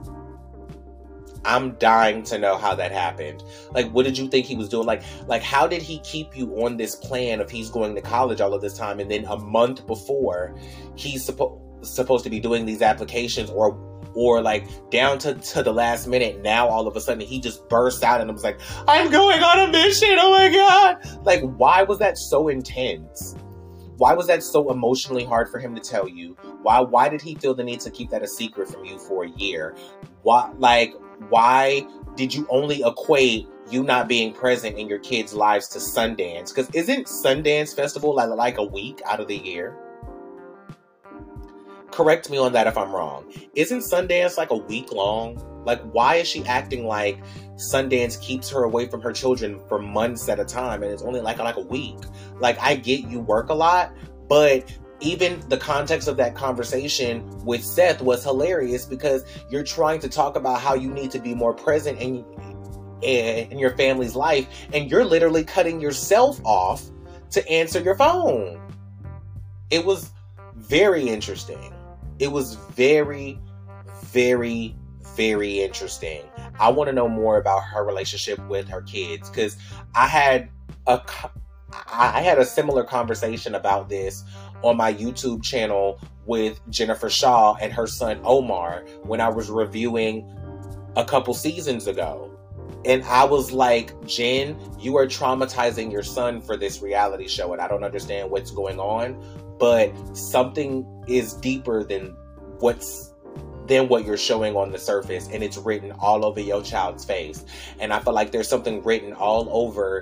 I'm dying to know how that happened. Like, what did you think he was doing? Like, like how did he keep you on this plan of he's going to college all of this time, and then a month before he's supposed supposed to be doing these applications, or or like down to, to the last minute, now all of a sudden he just bursts out and was like, I'm going on a mission, oh my god. Like, why was that so intense? Why was that so emotionally hard for him to tell you? Why why did he feel the need to keep that a secret from you for a year? Why, like, why did you only equate you not being present in your kids' lives to Sundance? Because isn't Sundance Festival like, like a week out of the year? Correct me on that if I'm wrong. Isn't Sundance like a week long? Like, why is she acting like Sundance keeps her away from her children for months at a time and it's only like, like a week? Like, I get you work a lot, but even the context of that conversation with Seth was hilarious because you're trying to talk about how you need to be more present in, in, in your family's life, and you're literally cutting yourself off to answer your phone. It was very interesting. It was very, very, very interesting. I want to know more about her relationship with her kids, because I had a I had a similar conversation about this on my YouTube channel with Jennifer Shaw and her son Omar when I was reviewing a couple seasons ago. And I was like, Jen, you are traumatizing your son for this reality show, and I don't understand what's going on, but something is deeper than what's than what you're showing on the surface, and it's written all over your child's face. And I feel like there's something written all over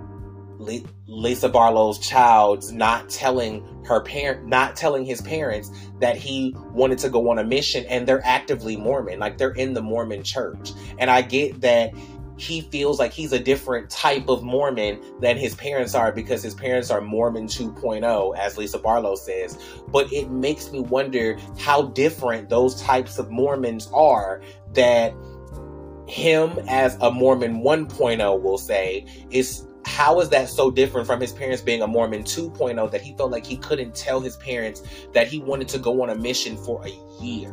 Lisa Barlow's child's not telling her parent, not telling his parents that he wanted to go on a mission, and they're actively Mormon, like they're in the Mormon church. And I get that he feels like he's a different type of Mormon than his parents are because his parents are Mormon two point oh, as Lisa Barlow says. But it makes me wonder how different those types of Mormons are that him as a Mormon one point oh will say is, how is that so different from his parents being a Mormon two point oh that he felt like he couldn't tell his parents that he wanted to go on a mission for a year?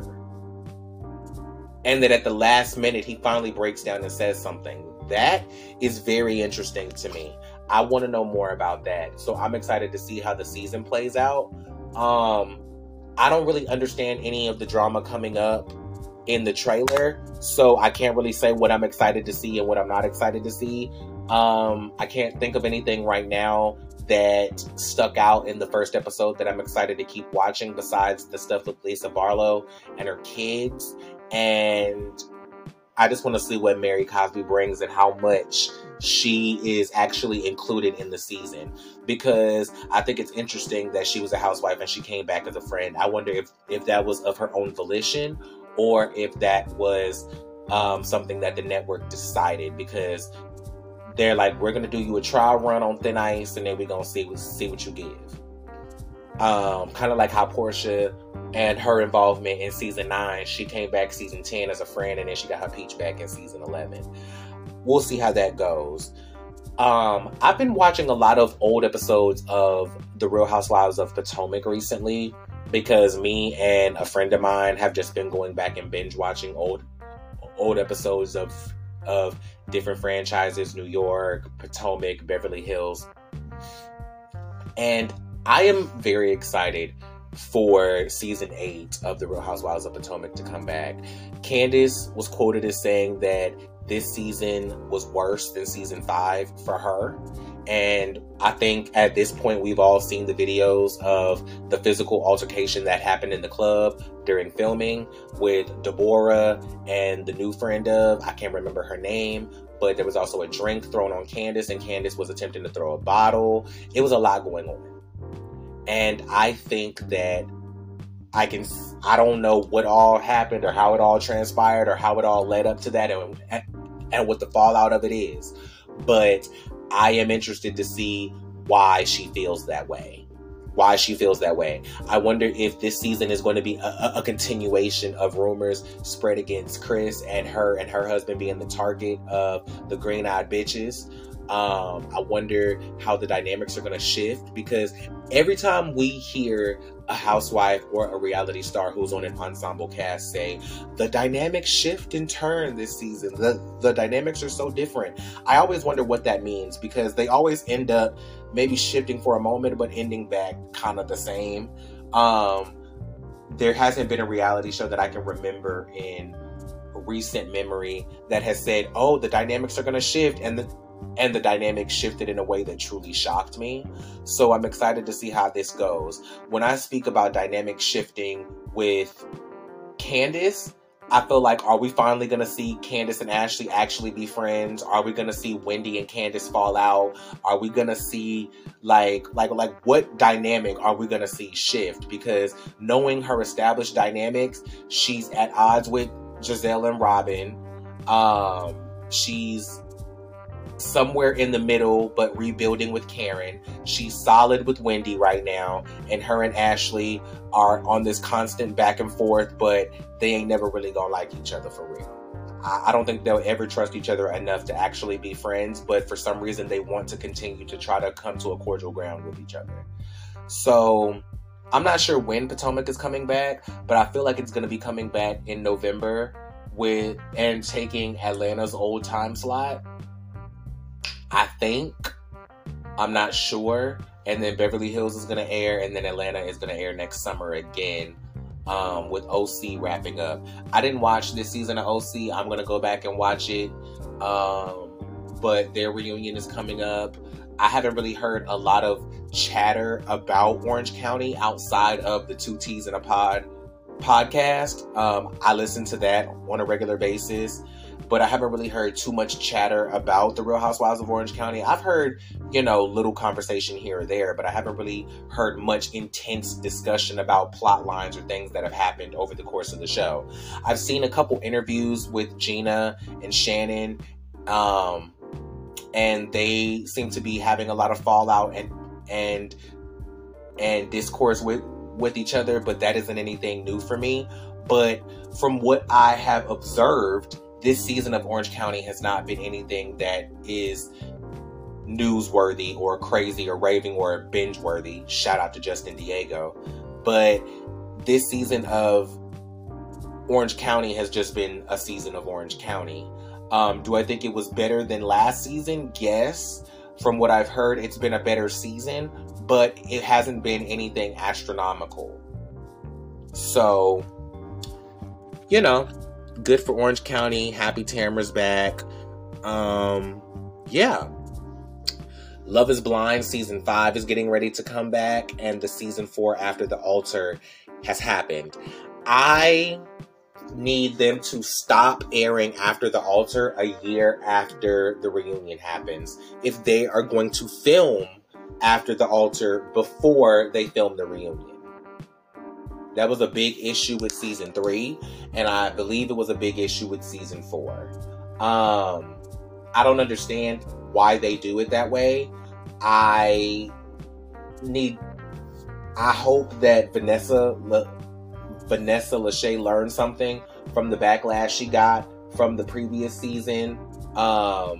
And that at the last minute, he finally breaks down and says something. That is very interesting to me. I want to know more about that. So I'm excited to see how the season plays out. Um, I don't really understand any of the drama coming up in the trailer, so I can't really say what I'm excited to see and what I'm not excited to see. Um, I can't think of anything right now that stuck out in the first episode that I'm excited to keep watching besides the stuff with Lisa Barlow and her kids. And I just want to see what Mary Cosby brings and how much she is actually included in the season, because I think it's interesting that she was a housewife and she came back as a friend. I wonder if, if that was of her own volition or if that was um, something that the network decided, because they're like, we're going to do you a trial run on thin ice and then we're going to see, see what you give. Um, kind of like how Portia and her involvement in season nine, she came back season ten as a friend, and then she got her peach back in season eleven. We'll see how that goes. Um, I've been watching a lot of old episodes of The Real Housewives of Potomac recently because me and a friend of mine have just been going back and binge watching old old episodes of of different franchises, New York, Potomac, Beverly Hills. And I am very excited for season eight of The Real Housewives of Potomac to come back. Candace was quoted as saying that this season was worse than season five for her. And I think at this point, we've all seen the videos of the physical altercation that happened in the club during filming with Deborah and the new friend of, I can't remember her name, but there was also a drink thrown on Candace, and Candace was attempting to throw a bottle. It was a lot going on. And I think that I can, I don't know what all happened or how it all transpired or how it all led up to that and, and what the fallout of it is. But I am interested to see why she feels that way. Why she feels that way. I wonder if this season is going to be a, a continuation of rumors spread against Chris and her and her husband being the target of the green-eyed bitches. Um, I wonder how the dynamics are going to shift, because every time we hear a housewife or a reality star who's on an ensemble cast say, the dynamics shift and turn this season, the, the dynamics are so different. I always wonder what that means, because they always end up maybe shifting for a moment, but ending back kind of the same. Um, there hasn't been a reality show that I can remember in recent memory that has said, oh, the dynamics are going to shift, and the And the dynamic shifted in a way that truly shocked me. So I'm excited to see how this goes. When I speak about dynamic shifting with Candace, I feel like, are we finally going to see Candace and Ashley actually be friends? Are we going to see Wendy and Candace fall out? Are we going to see, like, like, like, what dynamic are we going to see shift? Because knowing her established dynamics, she's at odds with Giselle and Robin. Um, she's somewhere in the middle, but rebuilding with Karen. She's solid with Wendy right now, and her and Ashley are on this constant back and forth, but they ain't never really gonna like each other for real. I, I don't think they'll ever trust each other enough to actually be friends, but for some reason they want to continue to try to come to a cordial ground with each other. So I'm not sure when Potomac is coming back, but I feel like it's going to be coming back in November with and taking Atlanta's old time slot. I think. I'm not sure. And then Beverly Hills is going to air, and then Atlanta is going to air next summer again, um, with O C wrapping up. I didn't watch this season of O C. I'm going to go back and watch it. Um, but their reunion is coming up. I haven't really heard a lot of chatter about Orange County outside of the Two T's in a Pod podcast. Um, I listen to that on a regular basis, but I haven't really heard too much chatter about the Real Housewives of Orange County. I've heard, you know, little conversation here or there, but I haven't really heard much intense discussion about plot lines or things that have happened over the course of the show. I've seen a couple interviews with Gina and Shannon, um, and they seem to be having a lot of fallout and and and discourse with with each other, but that isn't anything new for me. But from what I have observed, this season of Orange County has not been anything that is newsworthy or crazy or raving or binge worthy. Shout out to Justin Diego. But this season of Orange County has just been a season of Orange County. Um, do I think it was better than last season? Yes. From what I've heard, it's been a better season, but it hasn't been anything astronomical. So, you know, good for Orange County. Happy Tamara's back. Um, yeah. Love is Blind season five is getting ready to come back, and the season four After the Altar has happened. I need them to stop airing After the Altar a year after the reunion happens if they are going to film After the Altar before they film the reunion. That was a big issue with season three, and I believe it was a big issue with season four. Um, I don't understand why they do it that way. I need, I hope that Vanessa, Vanessa Lachey learned something from the backlash she got from the previous season, um,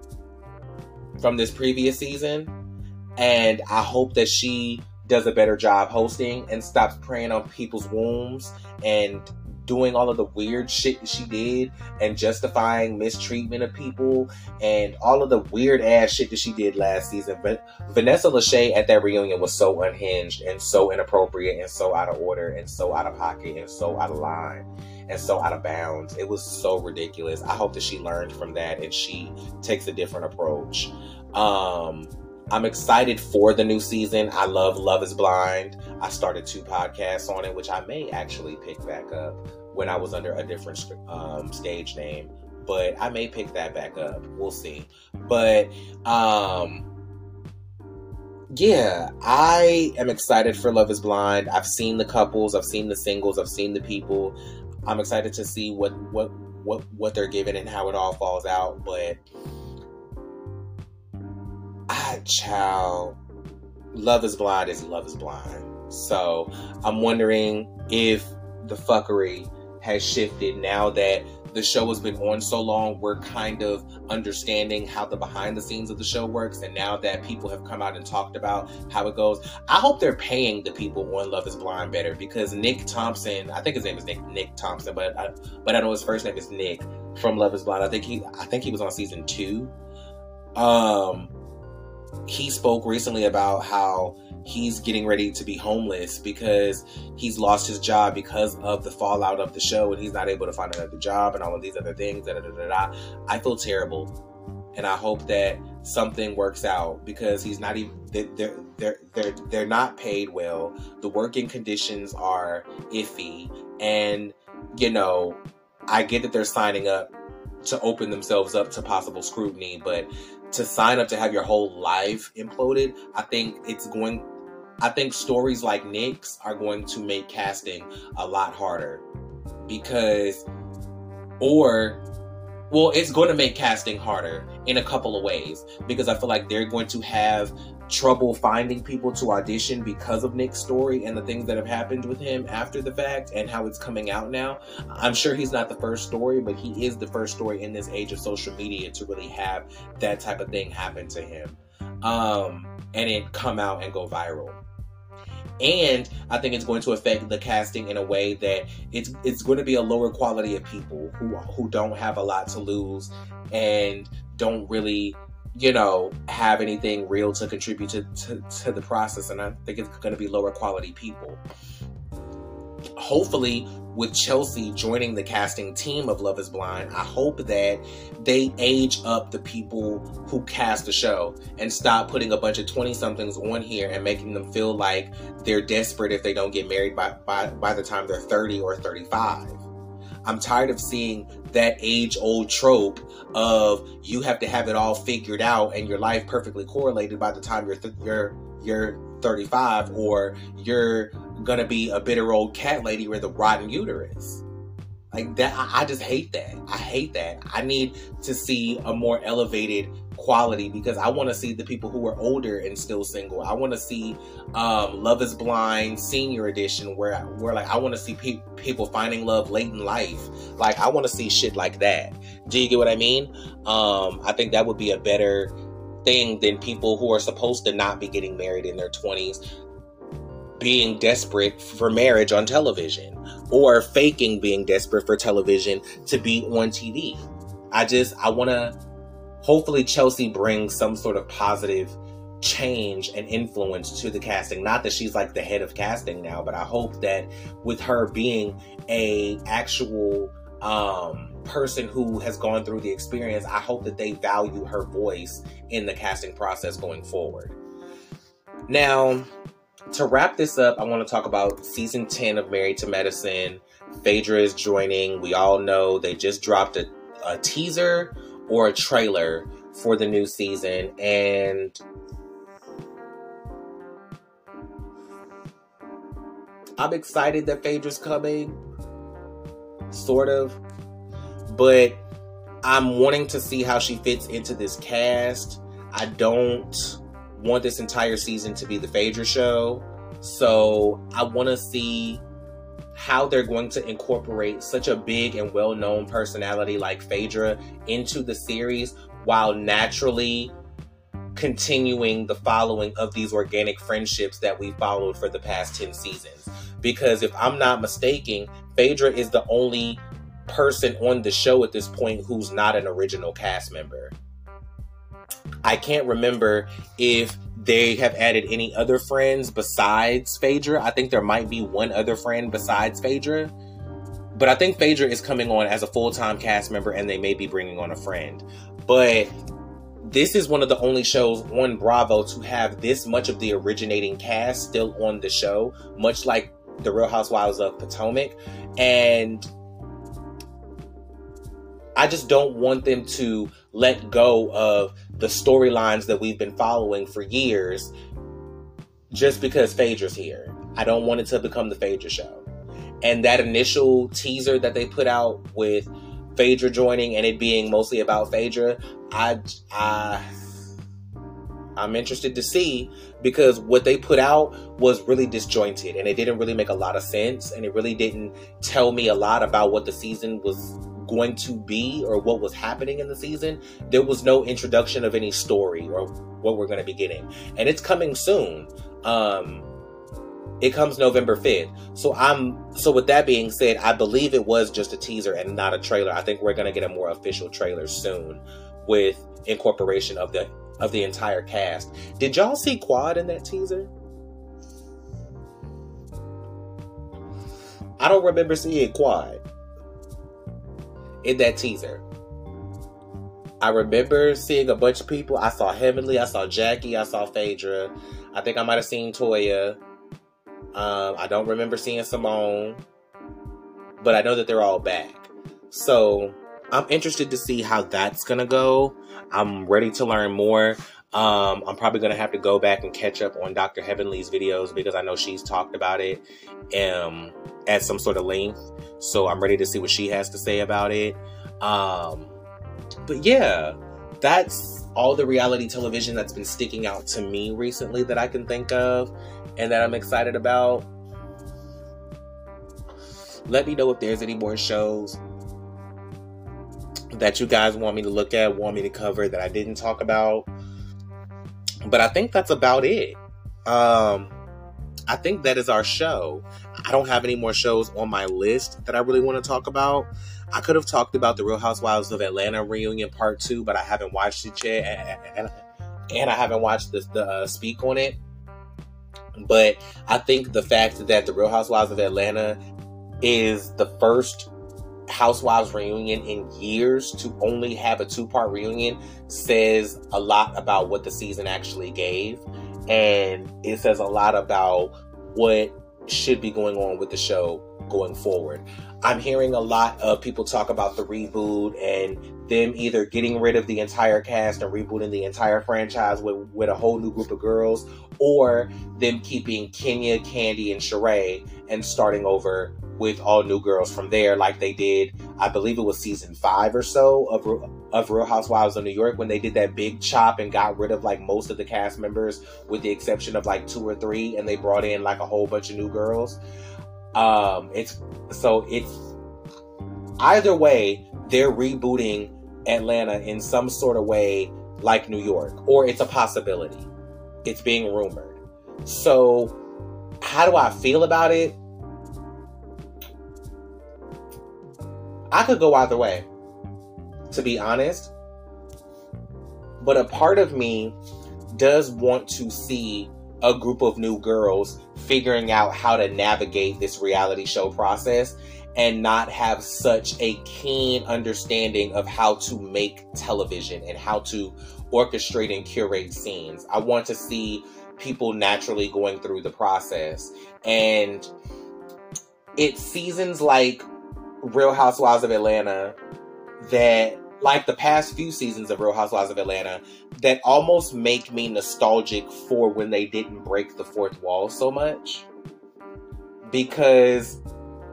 from this previous season. And I hope that she does a better job hosting and stops preying on people's wombs and doing all of the weird shit that she did and justifying mistreatment of people and all of the weird ass shit that she did last season. But Vanessa Lachey at that reunion was so unhinged and so inappropriate and so out of order and so out of pocket and so out of line and so out of bounds. It was so ridiculous. I hope that she learned from that and she takes a different approach. Um, I'm excited for the new season. I love Love is Blind. I started two podcasts on it, which I may actually pick back up when I was under a different um, stage name. But I may pick that back up. We'll see. But, um, yeah, I am excited for Love is Blind. I've seen the couples. I've seen the singles. I've seen the people. I'm excited to see what, what, what, what they're giving and how it all falls out. But Ah, child, Love is Blind is Love is Blind. So I'm wondering if the fuckery has shifted now that the show has been on so long. We're kind of understanding how the behind the scenes of the show works, and now that people have come out and talked about how it goes, I hope they're paying the people on Love is Blind better, because Nick Thompson, I think his name is Nick Nick Thompson, but I, but I know his first name is Nick from Love is Blind. I think he I think he was on season two. Um. He spoke recently about how he's getting ready to be homeless because he's lost his job because of the fallout of the show and he's not able to find another job and all of these other things. Da, da, da, da, da. I feel terrible, and I hope that something works out because he's not even they're they're they're they're not paid well. The working conditions are iffy, and you know, I get that they're signing up to open themselves up to possible scrutiny, but to sign up to have your whole life imploded, I think it's going, I think stories like Nick's are going to make casting a lot harder, because or, well, it's going to make casting harder in a couple of ways, because I feel like they're going to have trouble finding people to audition because of Nick's story and the things that have happened with him after the fact and how it's coming out now. I'm sure he's not the first story, but he is the first story in this age of social media to really have that type of thing happen to him, um, and it come out and go viral. And I think it's going to affect the casting in a way that it's it's going to be a lower quality of people who who don't have a lot to lose and don't really, you know, have anything real to contribute to, to, to the process. And I think it's going to be lower quality people. Hopefully, with Chelsea joining the casting team of Love is Blind, I hope that they age up the people who cast the show and stop putting a bunch of twenty-somethings on here and making them feel like they're desperate if they don't get married by, by, by the time they're thirty or thirty-five. I'm tired of seeing that age-old trope of you have to have it all figured out and your life perfectly correlated by the time you're th- you're you're thirty-five, or you're gonna be a bitter old cat lady with a rotten uterus. Like that, I, I just hate that. I hate that. I need to see a more elevated quality, because I want to see the people who are older and still single. I want to see um, Love is Blind Senior Edition, where where like I want to see pe- people finding love late in life. Like I want to see shit like that. Do you get what I mean? Um, I think that would be a better thing than people who are supposed to not be getting married in their twenties being desperate for marriage on television, or faking being desperate for television to be on T V. I just, I want to, hopefully Chelsea brings some sort of positive change and influence to the casting. Not that she's like the head of casting now, but I hope that with her being a actual um, person who has gone through the experience, I hope that they value her voice in the casting process going forward. Now, to wrap this up, I want to talk about season ten of Married to Medicine. Phaedra is joining. We all know they just dropped a, a teaser or a trailer for the new season, and I'm excited that Phaedra's coming, sort of, but I'm wanting to see how she fits into this cast. I don't want this entire season to be the Phaedra show, so I want to see how they're going to incorporate such a big and well-known personality like Phaedra into the series while naturally continuing the following of these organic friendships that we followed for the past ten seasons. Because if I'm not mistaken, Phaedra is the only person on the show at this point who's not an original cast member. I can't remember if they have added any other friends besides Phaedra. I think there might be one other friend besides Phaedra. But I think Phaedra is coming on as a full-time cast member, and they may be bringing on a friend. But this is one of the only shows on Bravo to have this much of the originating cast still on the show, much like The Real Housewives of Potomac. And I just don't want them to let go of the storylines that we've been following for years just because Phaedra's here. I don't want it to become the Phaedra show. And that initial teaser that they put out with Phaedra joining and it being mostly about Phaedra, I, I, I'm interested to see, because what they put out was really disjointed and it didn't really make a lot of sense, and it really didn't tell me a lot about what the season was going to be or what was happening in the season. There was no introduction of any story or what we're going to be getting, and it's coming soon. Um, it comes November fifth. So I'm so with that being said, I believe it was just a teaser and not a trailer. I think we're going to get a more official trailer soon with incorporation of the of the entire cast. Did y'all see Quad in that teaser? I don't remember seeing Quad in that teaser. I remember seeing a bunch of people. I saw Heavenly, I saw Jackie, I saw Phaedra. I think I might have seen Toya. Um, I don't remember seeing Simone. But I know that they're all back. So I'm interested to see how that's going to go. I'm ready to learn more. Um, I'm probably going to have to go back and catch up on Doctor Heavenly's videos because I know she's talked about it. Um, at some sort of length. So I'm ready to see what she has to say about it. Um, but yeah, that's all the reality television that's been sticking out to me recently that I can think of and that I'm excited about. Let me know if there's any more shows that you guys want me to look at, want me to cover that I didn't talk about. But I think that's about it. Um, I think that is our show. I don't have any more shows on my list that I really want to talk about. I could have talked about the Real Housewives of Atlanta reunion part two, but I haven't watched it yet. And, and, and I haven't watched the, the uh, speak on it. But I think the fact that the Real Housewives of Atlanta is the first Housewives reunion in years to only have a two-part reunion says a lot about what the season actually gave, and it says a lot about what should be going on with the show going forward. I'm hearing a lot of people talk about the reboot and them either getting rid of the entire cast and rebooting the entire franchise with, with a whole new group of girls, or them keeping Kenya, Kandi, and Sheree and starting over with all new girls from there, like they did, I believe it was season five or so of, of Real Housewives of New York, when they did that big chop and got rid of like most of the cast members with the exception of like two or three, and they brought in like a whole bunch of new girls. Um, it's so it's either way, they're rebooting Atlanta in some sort of way like New York, or it's a possibility. It's being rumored. So how do I feel about it? I could go either way, to be honest. But a part of me does want to see a group of new girls figuring out how to navigate this reality show process and not have such a keen understanding of how to make television and how to orchestrate and curate scenes. I want to see people naturally going through the process. And it's seasons like Real Housewives of Atlanta that, like the past few seasons of Real Housewives of Atlanta, that almost make me nostalgic for when they didn't break the fourth wall so much. Because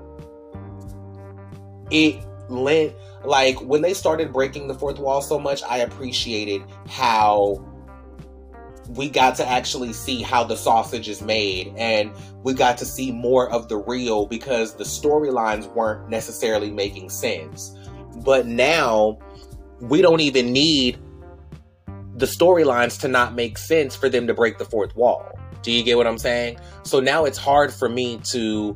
it lent, like when they started breaking the fourth wall so much, I appreciated how we got to actually see how the sausage is made, and we got to see more of the real, because the storylines weren't necessarily making sense. But now we don't even need the storylines to not make sense for them to break the fourth wall. Do you get what I'm saying? So now it's hard for me to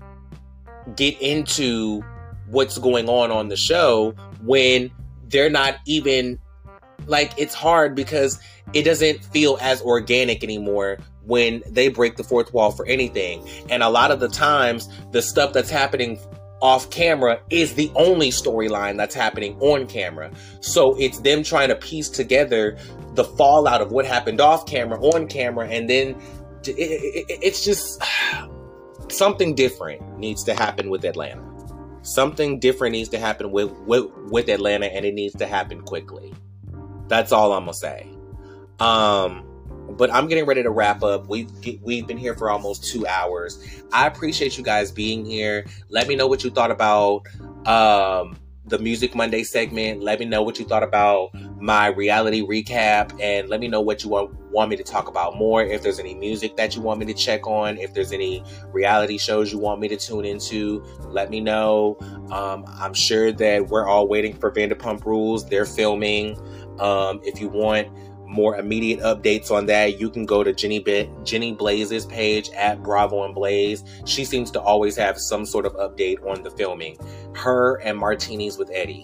get into what's going on on the show when they're not even, like, it's hard because it doesn't feel as organic anymore when they break the fourth wall for anything. And a lot of the times, the stuff that's happening off camera is the only storyline that's happening on camera. So it's them trying to piece together the fallout of what happened off camera, on camera, and then it, it, it, it's just something different needs to happen with Atlanta. Something different needs to happen with, with, with Atlanta, and it needs to happen quickly. That's all I'm gonna say. Um, but I'm getting ready to wrap up. We've we've been here for almost two hours. I appreciate you guys being here. Let me know what you thought about um, the Music Monday segment. Let me know what you thought about my reality recap, and let me know what you want want me to talk about more. If there's any music that you want me to check on, if there's any reality shows you want me to tune into, let me know. Um, I'm sure that we're all waiting for Vanderpump Rules. They're filming. Um, if you want more immediate updates on that, you can go to Jenny B- Jenny Blaze's page at Bravo and Blaze. She seems to always have some sort of update on the filming. Her and Martinis with Eddie,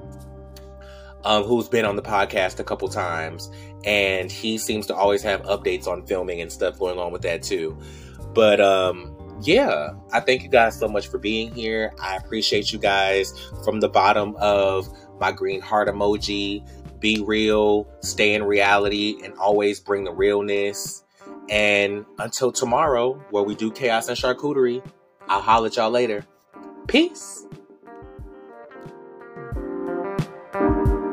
um, who's been on the podcast a couple times, and he seems to always have updates on filming and stuff going on with that too. But um, yeah, I thank you guys so much for being here. I appreciate you guys from the bottom of my green heart emoji. Be real, stay in reality, and always bring the realness. And until tomorrow, where we do chaos and charcuterie, I'll holler at y'all later. Peace.